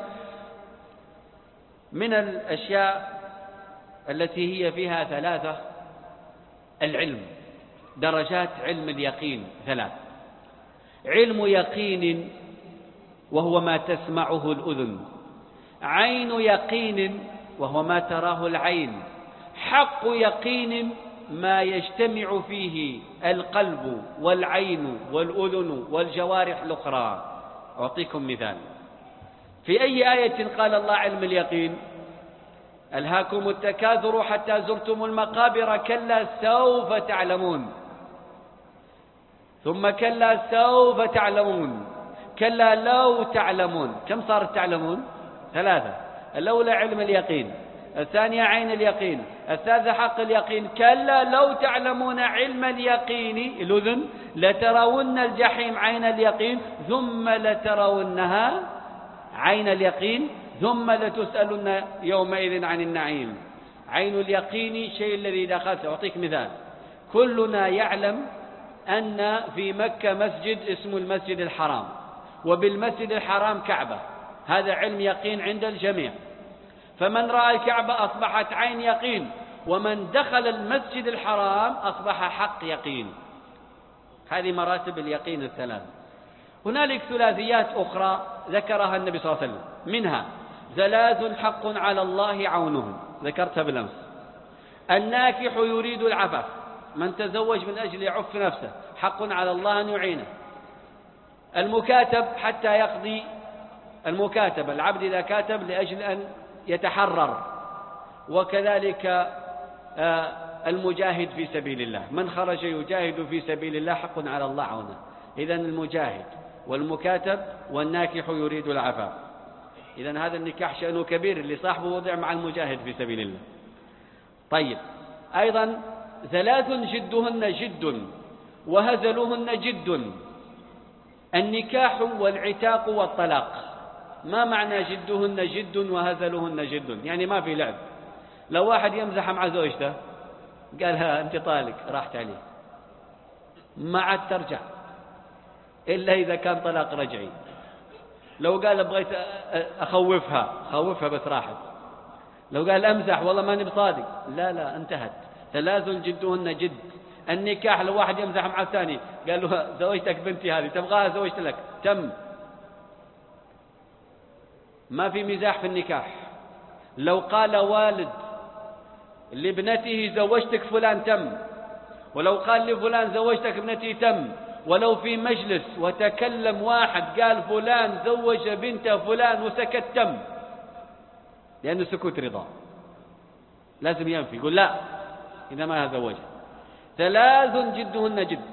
من الأشياء التي هي فيها ثلاثة: العلم، درجات علم اليقين ثلاث: علم يقين وهو ما تسمعه الأذن، عين يقين وهو ما تراه العين، حق يقين ما يجتمع فيه القلب والعين والأذن والجوارح الأخرى. أعطيكم مثال: في أي آية قال الله علم اليقين؟ ألهاكم التكاثر حتى زرتم المقابر، كلا سوف تعلمون، ثم كلا سوف تعلمون، كلا لو تعلمون. كم صارت تعلمون؟ ثلاثة: الأولى علم اليقين، الثانية عين اليقين، الثالثة حق اليقين. كلا لو تعلمون علم اليقين الأذن لترون الجحيم عين اليقين، ثم لترونها عين اليقين، ثم لتسألن يومئذ عن النعيم. عين اليقين شيء الذي دخلت. أعطيك مثال: كلنا يعلم أن في مكة مسجد اسمه المسجد الحرام، وبالمسجد الحرام كعبة، هذا علم يقين عند الجميع. فمن رأى الكعبة أصبحت عين يقين، ومن دخل المسجد الحرام أصبح حق يقين. هذه مراتب اليقين الثلاث. هنالك ثلاثيات أخرى ذكرها النبي صلى الله عليه وسلم، منها ثلاث حق على الله عونهم، ذكرتها بالأمس: الناكح يريد العفاف، من تزوج من أجل يعف نفسه حق على الله أن يعينه. المكاتب حتى يقضي، المكاتب العبد إذا كاتب لأجل أن يتحرر. وكذلك المجاهد في سبيل الله، من خرج يجاهد في سبيل الله حق على الله عونه. إذن المجاهد والمكاتب والناكح يريد العفاف. إذن هذا النكاح شأنه كبير، اللي صاحبه وضع مع المجاهد في سبيل الله. طيب، أيضا ثلاث جدهن جد وهزلهن جد: النكاح والعتاق والطلاق. ما معنى جدهن جد وهزلهن جد؟ يعني ما في لعب. لو واحد يمزح مع زوجته قالها أنت طالق، راحت عليه، ما عاد ترجع إلا إذا كان طلاق رجعي. لو قال بغيت أخوفها، خوفها بس راحت. لو قال أمزح والله ماني بصادق، لا لا انتهت. ثلاث جدهن جد. النكاح لو واحد يمزح مع الثاني قال له زوجتك بنتي هذه تبغاها زوجت لك، تم، ما في مزاح في النكاح. لو قال والد لابنته زوجتك فلان، تم. ولو قال لفلان زوجتك ابنتي، تم. ولو في مجلس وتكلم واحد قال فلان زوج بنت فلان وسكت، تم، لأنه سكوت رضا، لازم ينفي، يقول لا إذا ما زوجها. ثلاث جدهن جد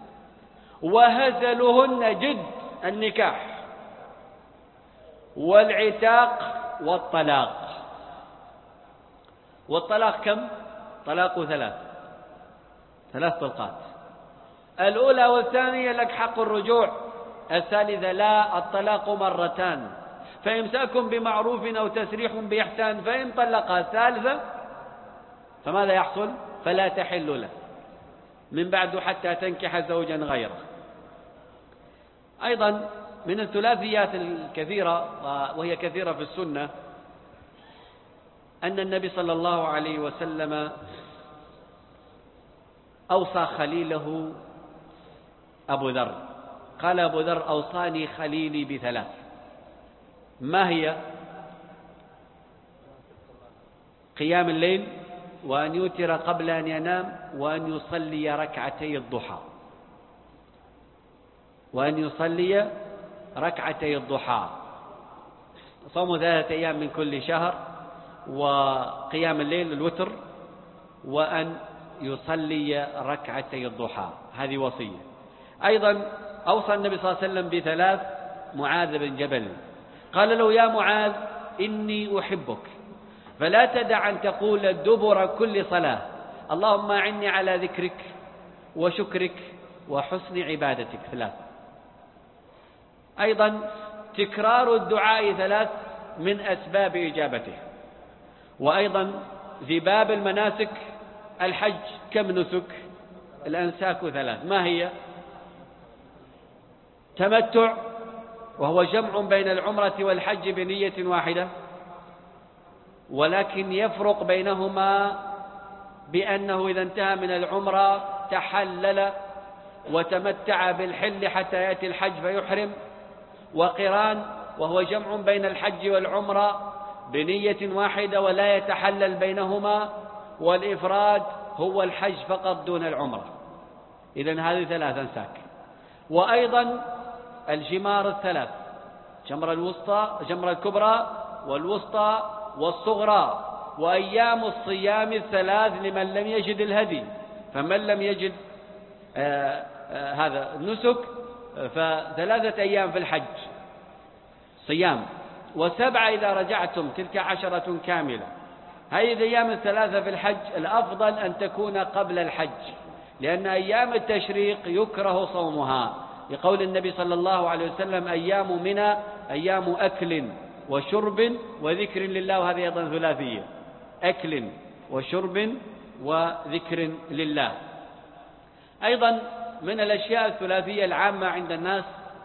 وهزلهن جد: النكاح والعتاق والطلاق. والطلاق كم؟ طلاق ثلاث، ثلاث طلقات. الأولى والثانية لك حق الرجوع، الثالثة لا، الطلاق مرتان، فإمساك بمعروف أو تسريح بإحسان، فإن طلقها الثالثة فماذا يحصل؟ فلا تحل له من بعد حتى تنكح زوجا غيره. أيضا من الثلاثيات الكثيرة، وهي كثيرة في السنة، أن النبي صلى الله عليه وسلم أوصى خليله أبو ذر، قال أبو ذر: أوصاني خليلي بثلاث. ما هي؟ قيام الليل، وأن يوتر قبل أن ينام، وأن يصلي ركعتي الضحى، وأن يصلي ركعتي الضحى. صوم ثلاثة أيام من كل شهر، وقيام الليل الوتر، وأن يصلي ركعتي الضحى. هذه وصية. أيضا أوصى النبي صلى الله عليه وسلم بثلاث معاذ بن جبل، قال له: يا معاذ إني أحبك، فلا تدع أن تقول دبر كل صلاة اللهم أعني على ذكرك وشكرك وحسن عبادتك. ثلاث. أيضا تكرار الدعاء ثلاث من أسباب إجابته. وأيضا في باب المناسك الحج كم نسك؟ الأنساك ثلاث. ما هي؟ تمتع وهو جمع بين العمرة والحج بنية واحدة، ولكن يفرق بينهما بأنه إذا انتهى من العمرة تحلل وتمتع بالحل حتى يأتي الحج فيحرم. وقران وهو جمع بين الحج والعمرة بنية واحدة ولا يتحلل بينهما. والإفراد هو الحج فقط دون العمرة. إذن هذه ثلاث أنساك. وأيضا الجمار الثلاث، جمرة الوسطى جمرة الكبرى والوسطى والصغرى. وأيام الصيام الثلاث لمن لم يجد الهدي، فمن لم يجد آآ آآ هذا النسك فثلاثة أيام في الحج صيام، وسبعة إذا رجعتم تلك عشرة كاملة. هذه الأيام الثلاثة في الحج الأفضل أن تكون قبل الحج، لأن أيام التشريق يكره صومها، لقول النبي صلى الله عليه وسلم أيام منى أيام أكل وشرب وذكر لله. وهذه أيضا ثلاثية، أكل وشرب وذكر لله. أيضا من الأشياء الثلاثية العامة عند الناس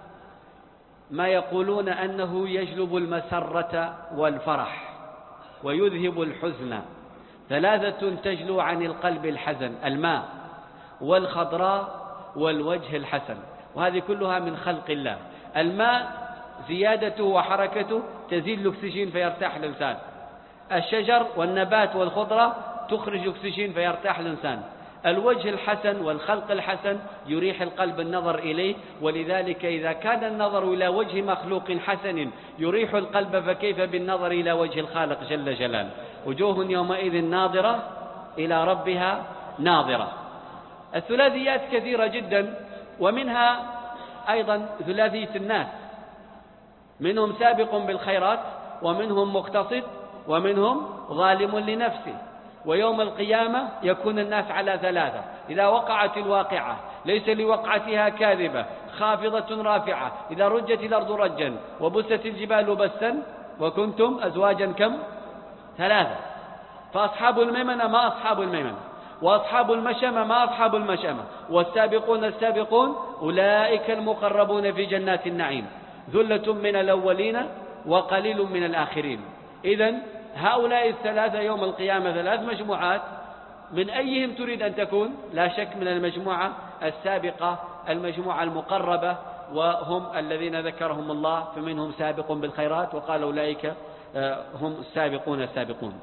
ما يقولون أنه يجلب المسرة والفرح ويذهب الحزن. ثلاثة تجلو عن القلب الحزن: الماء والخضراء والوجه الحسن. وهذه كلها من خلق الله. الماء زيادته وحركته تزيد الأكسجين فيرتاح الإنسان. الشجر والنبات والخضرة تخرج أكسجين فيرتاح الإنسان. الوجه الحسن والخلق الحسن يريح القلب النظر إليه، ولذلك إذا كان النظر إلى وجه مخلوق حسن يريح القلب فكيف بالنظر إلى وجه الخالق جل جلاله. وجوه يومئذ ناظرة إلى ربها ناظرة. الثلاثيات كثيرة جدا، ومنها أيضا ثلاثية الناس، منهم سابق بالخيرات ومنهم مقتصد ومنهم ظالم لنفسه. ويوم القيامة يكون الناس على ثلاثة: إذا وقعت الواقعة ليس لوقعتها كاذبة خافضة رافعة، إذا رجت الأرض رجا وبست الجبال بسا، وكنتم أزواجا كم؟ ثلاثة. فأصحاب الميمنة ما أصحاب الميمنة، وأصحاب المشأمة ما أصحاب المشأمة، والسابقون السابقون أولئك المقربون في جنات النعيم، ذلة من الأولين وقليل من الآخرين. إذن هؤلاء الثلاثة يوم القيامة ثلاث مجموعات، من أيهم تريد أن تكون؟ لا شك من المجموعة السابقة، المجموعة المقربة، وهم الذين ذكرهم الله، فمنهم سابق بالخيرات وقال أولئك هم السابقون السابقون.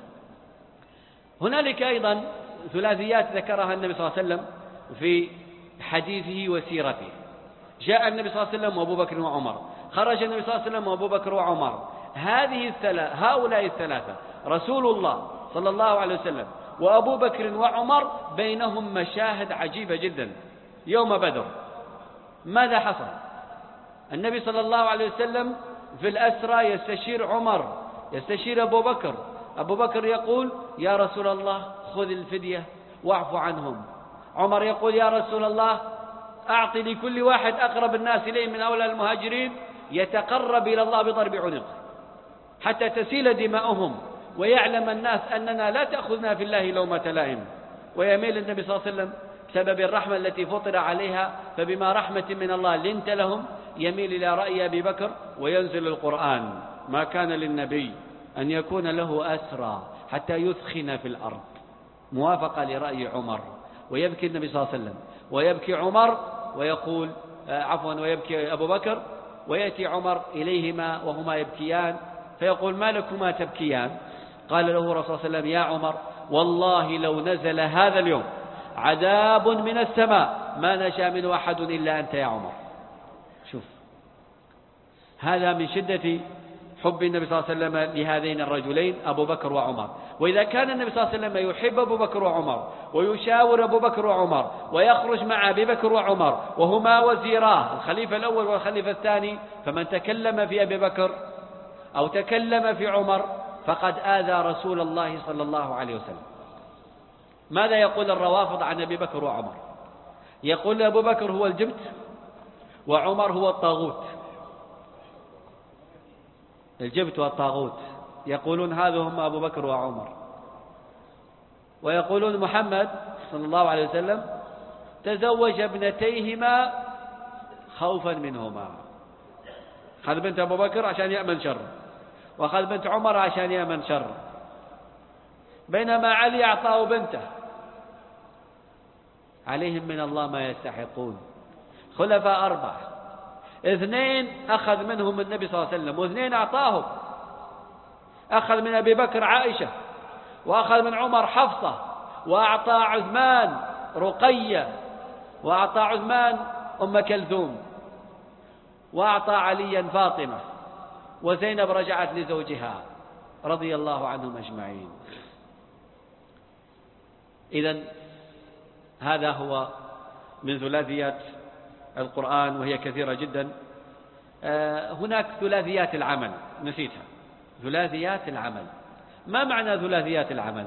هنالك أيضا ثلاثيات ذكرها النبي صلى الله عليه وسلم في حديثه وسيرته. جاء النبي صلى الله عليه وسلم وأبو بكر وعمر، خرج النبي صلى الله عليه وسلم وأبو بكر وعمر. هذه الثلاثة هؤلاء الثلاثة رسول الله صلى الله عليه وسلم وأبو بكر وعمر بينهم مشاهد عجيبة جدا. يوم بدر ماذا حصل؟ النبي صلى الله عليه وسلم في الأسرى يستشير عمر، يستشير أبو بكر. أبو بكر يقول: يا رسول الله خذ الفدية واعف عنهم. عمر يقول: يا رسول الله أعطي لكل واحد أقرب الناس إليه من أولى المهاجرين يتقرب إلى الله بضرب عنق حتى تسيل دماؤهم ويعلم الناس أننا لا تأخذنا في الله لومة لائم. ويميل النبي صلى الله عليه وسلم بسبب الرحمة التي فطر عليها، فبما رحمة من الله لنت لهم، يميل إلى رأي أبي بكر وينزل القرآن: ما كان للنبي أن يكون له أسرى حتى يثخن في الأرض، موافقة لرأي عمر. ويبكي النبي صلى الله عليه وسلم ويبكي عمر ويقول عفوا ويبكي أبو بكر، ويأتي عمر إليهما وهما يبكيان فيقول: ما لكما تبكيان؟ قال له رسول الله صلى الله عليه وسلم: يا عمر والله لو نزل هذا اليوم عذاب من السماء ما نجا منه أحد إلا أنت يا عمر. شوف، هذا من شدة حب النبي صلى الله عليه وسلم لهذين الرجلين أبو بكر وعمر. وإذا كان النبي صلى الله عليه وسلم يحب أبو بكر وعمر ويشاور أبو بكر وعمر ويخرج مع أبي بكر وعمر وهما وزيراه، الخليفة الأول والخليفة الثاني، فمن تكلم في أبي بكر أو تكلم في عمر فقد آذى رسول الله صلى الله عليه وسلم. ماذا يقول الروافض عن أبي بكر وعمر؟ يقول أبو بكر هو الجبت وعمر هو الطاغوت. الجبت والطاغوت، يقولون هذا هم أبو بكر وعمر، ويقولون محمد صلى الله عليه وسلم تزوج ابنتيهما خوفا منهما، أخذ بنت أبو بكر عشان يأمن شر، وأخذ بنت عمر عشان يأمن شر، بينما علي أعطاه بنته. عليهم من الله ما يستحقون. خلفاء أربعة، اثنين أخذ منهم النبي صلى الله عليه وسلم واثنين أعطاهم. أخذ من أبي بكر عائشة، وأخذ من عمر حفصة، وأعطى عثمان رقية، وأعطى عثمان أم كلثوم، وأعطى عليا فاطمة، وزينب رجعت لزوجها رضي الله عنهم أجمعين. إذن هذا هو من ثلاثيات القرآن، وهي كثيرة جدا. هناك ثلاثيات العمل نسيتها، ثلاثيات العمل. ما معنى ثلاثيات العمل؟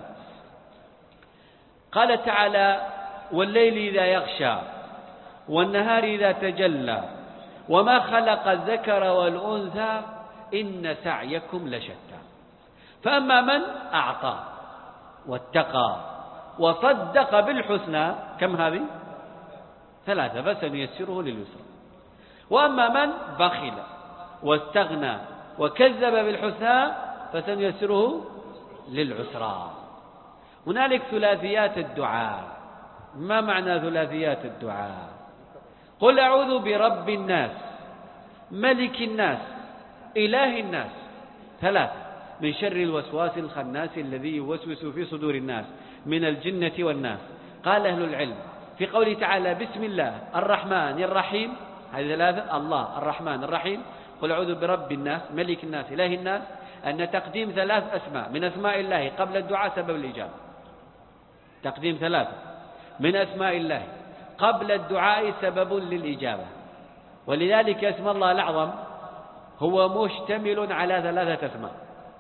قال تعالى: والليل إذا يغشى والنهار إذا تجلى وما خلق الذكر والأنثى إن سعيكم لشتى. فأما من أعطى واتقى وصدق بالحسنى، كم هذه؟ ثلاثة، فسنيسره لليسرى. وأما من بخل واستغنى وكذب بالحسنى فسنيسره للعسرى. هنالك ثلاثيات الدعاء. ما معنى ثلاثيات الدعاء؟ قل أعوذ برب الناس ملك الناس إله الناس، ثلاثة، من شر الوسواس الخناس الذي يوسوس في صدور الناس من الجنة والناس. قال أهل العلم في قوله تعالى: بسم الله الرحمن الرحيم، هذه ثلاثة، الله الرحمن الرحيم. قل أعوذ برب الناس ملك الناس إله الناس، أن تقديم ثلاث أسماء من أسماء الله قبل الدعاء سبب الإجابة. تقديم ثلاثة من أسماء الله قبل الدعاء سبب للإجابة. ولذلك اسم الله الأعظم هو مشتمل على ثلاثة أسماء.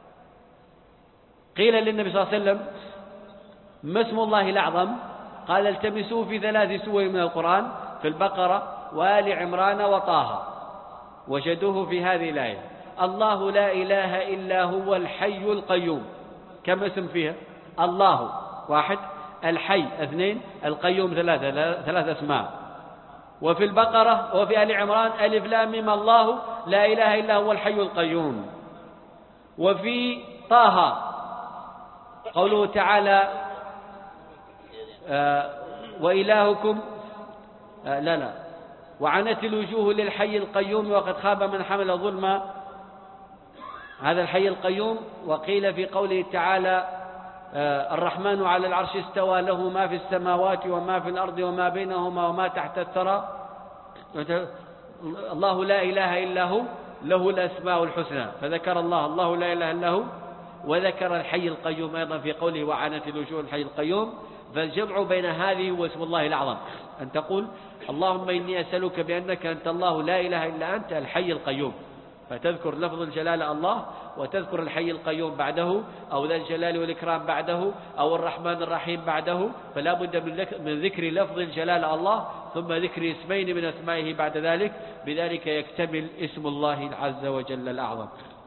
قيل للنبي صلى الله عليه وسلم: ما اسم الله الأعظم؟ قال: التمسوه في ثلاث سور من القرآن، في البقرة وآل عمران وطه، وجدوه في هذه الآية: الله لا إله إلا هو الحي القيوم. كم اسم فيها؟ الله واحد، الحي اثنين، القيوم ثلاثة، ثلاث أسماء. وفي البقرة وفي آل عمران ألف لام ميم الله لا إله إلا هو الحي القيوم. وفي طه قوله تعالى: آه وإلهكم آه لا لا وعنت الوجوه للحي القيوم وقد خاب من حمل ظلما، هذا الحي القيوم. وقيل في قوله تعالى: آه الرحمن على العرش استوى له ما في السماوات وما في الأرض وما بينهما وما تحت الثرى، الله لا إله إلا هو له الأسماء الحسنى، فذكر الله الله لا إله إلا هو، وذكر الحي القيوم أيضا في قوله: وعنت الوجوه الحي القيوم. فالجمع بين هذه هو اسم الله الأعظم، أن تقول: اللهم إني أسألك بأنك أنت الله لا إله إلا أنت الحي القيوم، فتذكر لفظ الجلالة الله، وتذكر الحي القيوم بعده، أو ذا الجلال والإكرام بعده، أو الرحمن الرحيم بعده. فلا بد من ذكر لفظ الجلالة الله، ثم ذكر اسمين من أسمائه بعد ذلك، بذلك يكتمل اسم الله عز وجل الأعظم.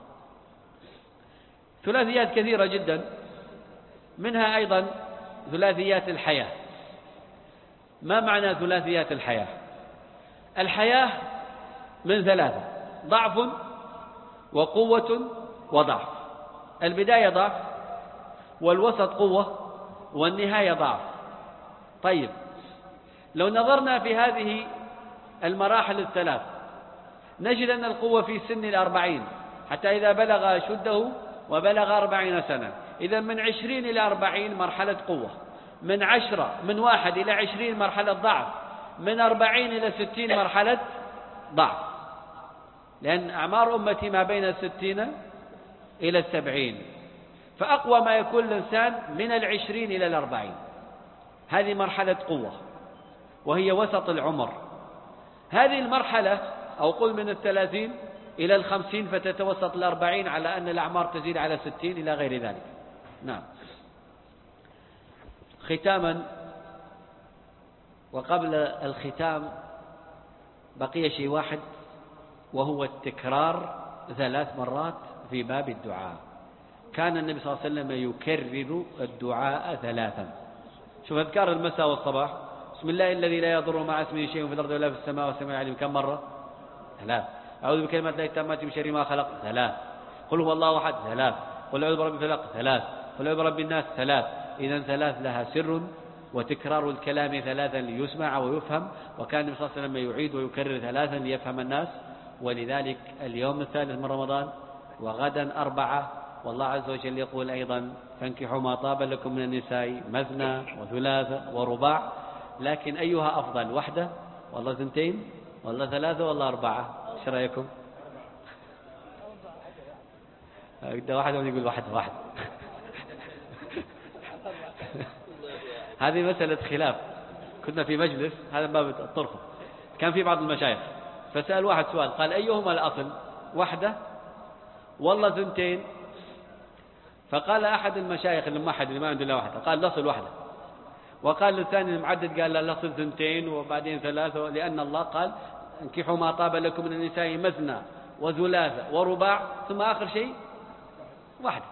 ثلاثيات كثيرة جدا، منها أيضا ثلاثيات الحياة. ما معنى ثلاثيات الحياة؟ الحياة من ثلاثة: ضعف وقوة وضعف. البداية ضعف، والوسط قوة، والنهاية ضعف. طيب، لو نظرنا في هذه المراحل الثلاث نجد أن القوة في سن الأربعين، حتى إذا بلغ شده وبلغ أربعين سنة. إذا من عشرين إلى أربعين مرحلة قوة، من عشرة من واحد إلى عشرين مرحلة ضعف، من أربعين إلى ستين مرحلة ضعف، لأن أعمار أمتي ما بين الستين إلى السبعين، فأقوى ما يكون الإنسان من العشرين إلى الأربعين. هذه مرحلة قوة وهي وسط العمر. هذه المرحلة أو قل من الثلاثين إلى الخمسين، فتتوسط الأربعين، على أن الأعمار تزيد على ستين إلى غير ذلك. نعم. ختاما، وقبل الختام بقي شيء واحد، وهو التكرار ثلاث مرات في باب الدعاء. كان النبي صلى الله عليه وسلم يكرر الدعاء ثلاثا. شوف أذكار المساء والصباح: بسم الله الذي لا يضر مع اسمه شيء في الأرض ولا في السماء والسماء العليم، كم مرة؟ ثلاث. أعوذ بكلمات الله التامات من شر ما خلق، ثلاث. قل هو الله أحد، ثلاث. قل أعوذ برب الفلق، ثلاث. قل أعوذ برب الناس، ثلاث. إذن ثلاث لها سر، وتكرار الكلام ثلاثا ليسمع ويفهم، وكان النبي صلى الله عليه وسلم يعيد ويكرر ثلاثا ليفهم الناس. ولذلك اليوم الثالث من رمضان وغدا أربعة، والله عز وجل يقول أيضا: فانكحوا ما طاب لكم من النساء مثنى وثلاث ورباع. لكن أيها أفضل، وحدة والله ثنتين والله ثلاثة والله أربعة؟ ايش رأيكم؟ ده واحد يقول واحد واحد هذه مسألة خلاف. كنا في مجلس، هذا باب الطرفة، كان في بعض المشايخ فسأل واحد سؤال، قال: أيهما الأصل، وحدة والله ثنتين؟ فقال أحد المشايخ اللي ما حد اللي ما عنده إلا واحدة، قال: الأصل واحدة. وقال الثاني المعدد، قال: لا، الأصل ثنتين وبعدين ثلاثة، لأن الله قال: انكحوا ما طاب لكم من النساء مثنى وثلاثة ورباع، ثم آخر شيء واحدة.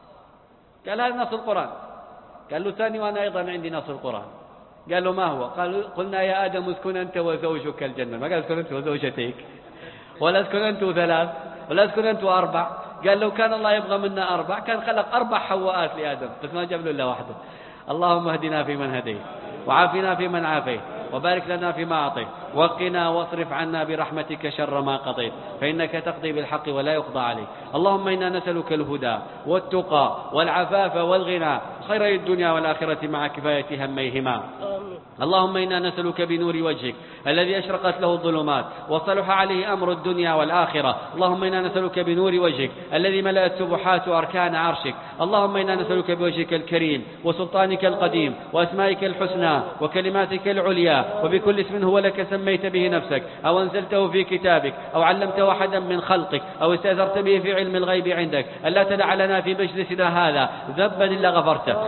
قال: هذا نص القرآن. قال له الثاني: وأنا أيضا عندي نص القرآن. قال له: ما هو؟ قال: قلنا يا آدم اسكن أنت وزوجك الجنة. ما قال اسكن أنت وزوجتك، ولا اسكن أنت ثلاث، ولا اسكن أنت أربع. قال: لو كان الله يبغى منا أربع كان خلق أربع حواءات لآدم، بس ما جاب له إلا واحدة. اللهم اهدنا فيمن هديت، وعافنا فيمن عافيت، وبارك لنا فيما أعطيت، وقنا واصرف عنا برحمتك شر ما قضيت، فإنك تقضي بالحق ولا يقضى عليك. اللهم إنا نسألك الهدى والتقى والعفاف والغنى، خير الدنيا والآخرة مع كفاية هميهما. اللهم إنا نسألك بنور وجهك الذي أشرقت له الظلمات وصلح عليه أمر الدنيا والآخرة. اللهم إنا نسألك بنور وجهك الذي ملأت سبحات أركان عرشك. اللهم إنا نسألك بوجهك الكريم وسلطانك القديم وأسمائك الحسنى وكلماتك العليا، وبكل اسم هو لك سميت به نفسك أو أنزلته في كتابك أو علمته أحدا من خلقك أو استأثرت به في علم الغيب عندك، ألا تدع لنا في مجلسنا هذا ذنبا إلا غفرته،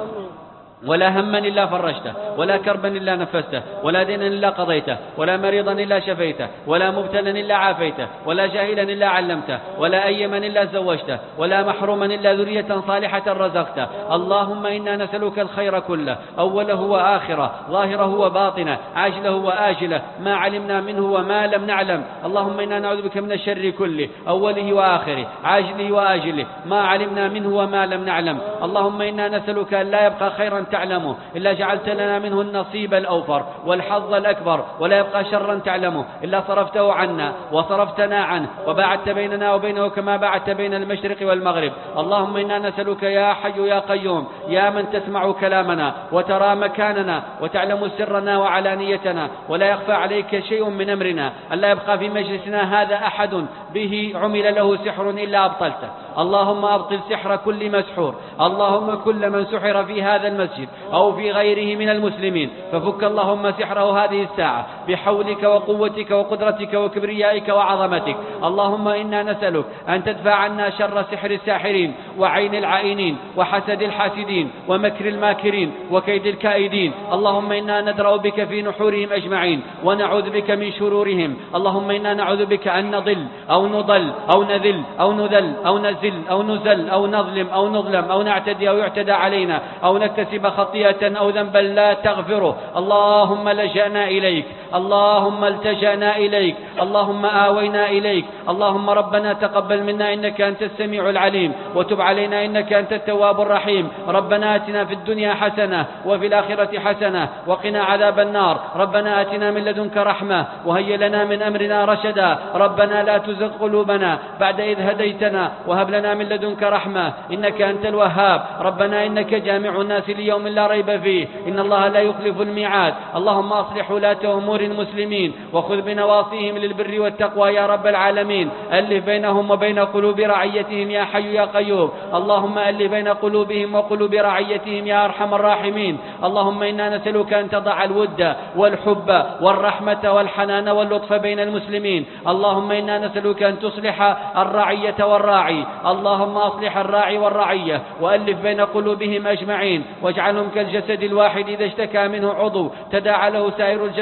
ولا هما إلا فرجته، ولا كربا إلا نفسته، ولا دينا إلا قضيته، ولا مريضا إلا شفيته، ولا مبتلا إلا عافيته، ولا جاهلا إلا علمته، ولا أيما إلا زوجته، ولا محروما إلا ذرية صالحة رزقته. اللهم إنا نسألك الخير كله، أوله وآخره، ظاهره وباطنه، عاجله وآجله، ما علمنا منه وما لم نعلم. اللهم إنا نعوذ بك من الشر كله، أوله وآخره، عاجله وآجله، ما علمنا منه وما لم نعلم. اللهم إنا نسألك أن لا يبقى خيرا تعلمه إلا جعلت لنا منه النصيب الأوفر والحظ الأكبر، ولا يبقى شرا تعلمه إلا صرفته عنا وصرفتنا عنه، وباعدت بيننا وبينه كما باعدت بين المشرق والمغرب. اللهم إنا نسألك يا حي يا قيوم، يا من تسمع كلامنا وترى مكاننا وتعلم سرنا وعلانيتنا، ولا يخفى عليك شيء من أمرنا، ألا يبقى في مجلسنا هذا أحد به عمل له سحر إلا أبطلته. اللهم أبطل سحر كل مسحور. اللهم كل من سحر في هذا المسجد أو في غيره من المسلمين ففك اللهم سحره هذه الساعة بحولك وقوتك وقدرتك وكبريائك وعظمتك. اللهم إنا نسألك أن تدفع عنا شر سحر الساحرين وعين العائنين وحسد الحاسدين ومكر الماكرين وكيد الكائدين. اللهم إنا ندرأ بك في نحورهم أجمعين ونعوذ بك من شرورهم. اللهم إنا نعوذ بك أن نضل أو نضل أو نذل أو نذل أو نزل أو نزل أو نظلم أو نظلم أو نعتدي أو يعتدى علينا أو نكتسب خطيئة أو ذنبا لا تغفره. اللهم لجأنا إليك، اللهم التجأنا إليك، اللهم آوينا إليك. اللهم ربنا تقبل منا إنك أنت السميع العليم، وتب علينا إنك أنت التواب الرحيم. ربنا آتنا في الدنيا حسنة وفي الآخرة حسنة وقنا عذاب النار. ربنا آتنا من لدنك رحمة وهيئ لنا من أمرنا رشدا. ربنا لا تزغ قلوبنا بعد إذ هديتنا وهب لنا من لدنك رحمة إنك أنت الوهاب. ربنا إنك جامع الناس ليوم لا ريب فيه، إن الله لا يخلف الميعاد. اللهم أصلح ولاة أمور المسلمين وخذ بنواصيهم للبر والتقوى يا رب العالمين. ألف بينهم وبين قلوب رعيتهم يا حي يا قيوم. اللهم ألف بين قلوبهم وقلوب رعيتهم يا أرحم الراحمين. اللهم إنا نسألك أن تضع الود والحب والرحمة والحنان واللطف بين المسلمين. اللهم إنا نسألك أن تصلح الرعية والراعي. اللهم أصلح الراعي والرعية وألف بين قلوبهم أجمعين، واجعلهم كالجسد الواحد إذا اشتكى منه عضو تداعى له سائر الجسد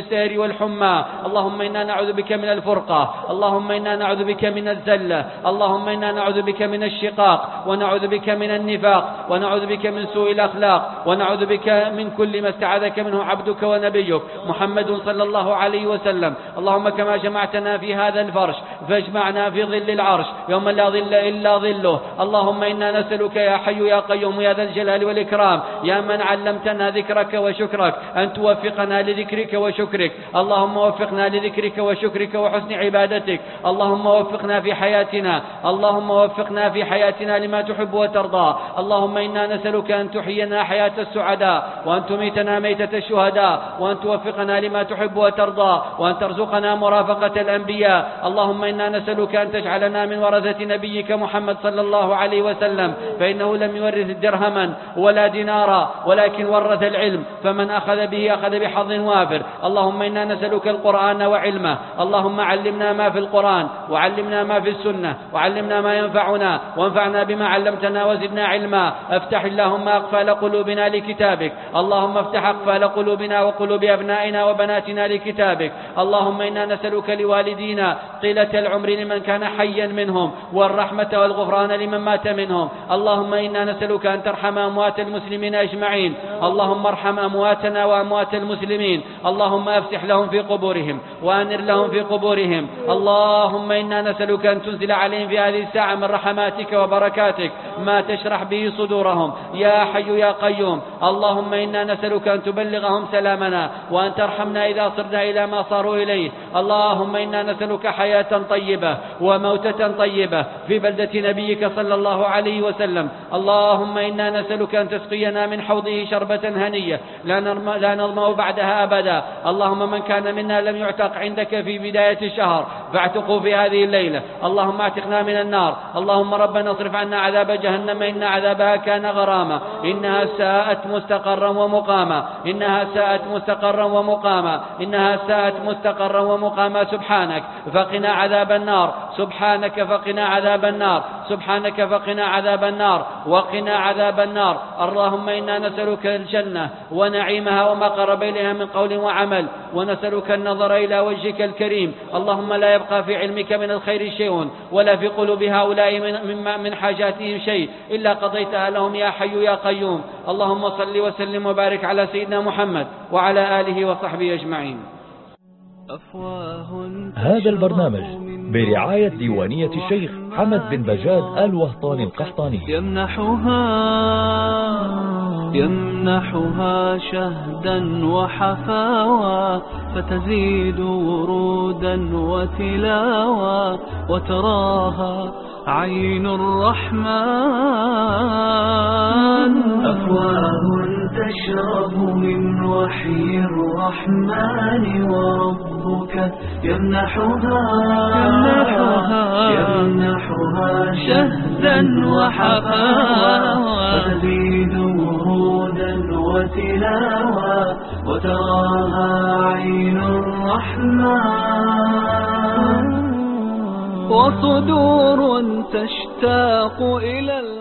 السهر والحمى. اللهم إنا نعوذ بك من الفرقة، اللهم إنا نعوذ بك من الزلة، اللهم إنا نعوذ بك من الشقاق، ونعوذ بك من النفاق، ونعوذ بك من سوء الأخلاق، ونعوذ بك من كل ما استعاذك منه عبدك ونبيك محمد صلى الله عليه وسلم. اللهم كما جمعتنا في هذا الفرش فاجمعنا في ظل العرش يوم لا ظل إلا ظله. اللهم إنا نسألك يا حي يا قيوم يا ذا الجلال والإكرام يا من علمتنا ذكرك وشكرك أن توفقنا لذكرك وشكرك. اللهم وفقنا لذكرك وشكرك وحسن عبادتك. اللهم وفقنا في حياتنا، اللهم وفقنا في حياتنا لما تحب وترضى. اللهم إنا نسألك أن تحيينا حياة السعداء، وأن تميتنا ميتة الشهداء، وأن توفقنا لما تحب وترضى، وأن ترزقنا مرافقة الأنبياء. اللهم إنا نسألك أن تجعلنا من ورثة نبيك محمد صلى الله عليه وسلم، فإنه لم يورث درهما ولا دينارا ولكن ورث العلم، فمن أخذ به أخذ بحظ وافر. اللهم إنا نسألك القرآن وعلمه. اللهم علمنا ما في القرآن، وعلمنا ما في السنة، وعلمنا ما ينفعنا، وانفعنا بما علمتنا وزدنا علما. افتح اللهم أقفال قلوبنا لكتابك، اللهم افتح أقفال قلوبنا وقلوب أبنائنا وبناتنا لكتابك. اللهم إنا نسألك لوالدينا طيلة العمر لمن كان حيا منهم، والرحمة والغفران لمن مات منهم. اللهم إنا نسألك أن ترحم أموات المسلمين أجمعين. اللهم ارحم أمواتنا وأموات المسلمين. اللهم أفسح لهم في قبورهم وأنر لهم في قبورهم. اللهم إنا نسألك أن تنزل عليهم في هذه الساعة من رحماتك وبركاتك ما تشرح به صدورهم يا حي يا قيوم. اللهم إنا نسألك أن تبلغهم سلامنا، وأن ترحمنا إذا صرنا إلى ما صاروا إليه. اللهم إنا نسألك حياة طيبة وموتة طيبة في بلدة نبيك صلى الله عليه وسلم. اللهم إنا نسألك أن تسقينا من حوضه شربة هنية لا نظمأ بعدها أبدا. اللهم من كان منا لم يعتق عندك في بداية الشهر فاعتقوا في هذه الليلة. اللهم اعتقنا من النار. اللهم ربنا اصرف عنا عذاب جهنم إن عذابها كان غراما، إنها ساءت مستقرا ومقاما، إنها ساءت مستقرا ومقاما، إنها ساءت مستقرا ومقاما. سبحانك فقنا عذاب النار، سبحانك فقنا عذاب النار، سبحانك فقنا عذاب النار، وقنا عذاب النار. اللهم إنا نسألك الجنة ونعيمها وما قرب إليها من قول وعمل، ونسألك النظر إلى وجهك الكريم. اللهم لا يبقى في علمك من الخير شيء، ولا في قلوب هؤلاء من, من, من حاجاتهم شيء إلا قضيتها لهم يا حي يا قيوم. اللهم صل وسلم وبارك على سيدنا محمد وعلى آله وصحبه أجمعين. هذا البرنامج برعاية ديوانية الشيخ حمد بن بجاد آل وهطان القحطاني. يمنحها يمنحها شهدا وحفاوى، فتزيد ورودا وتلاوى، وتراها عين الرحمن. أفواه تشرب من وحي الرحمن، وربك يمنحها يمنحها, يمنحها شهدا وحفاوى، فتزيد ورودا وتلاوى، وتراها عين الرحمن. وصدور تشتاق إلى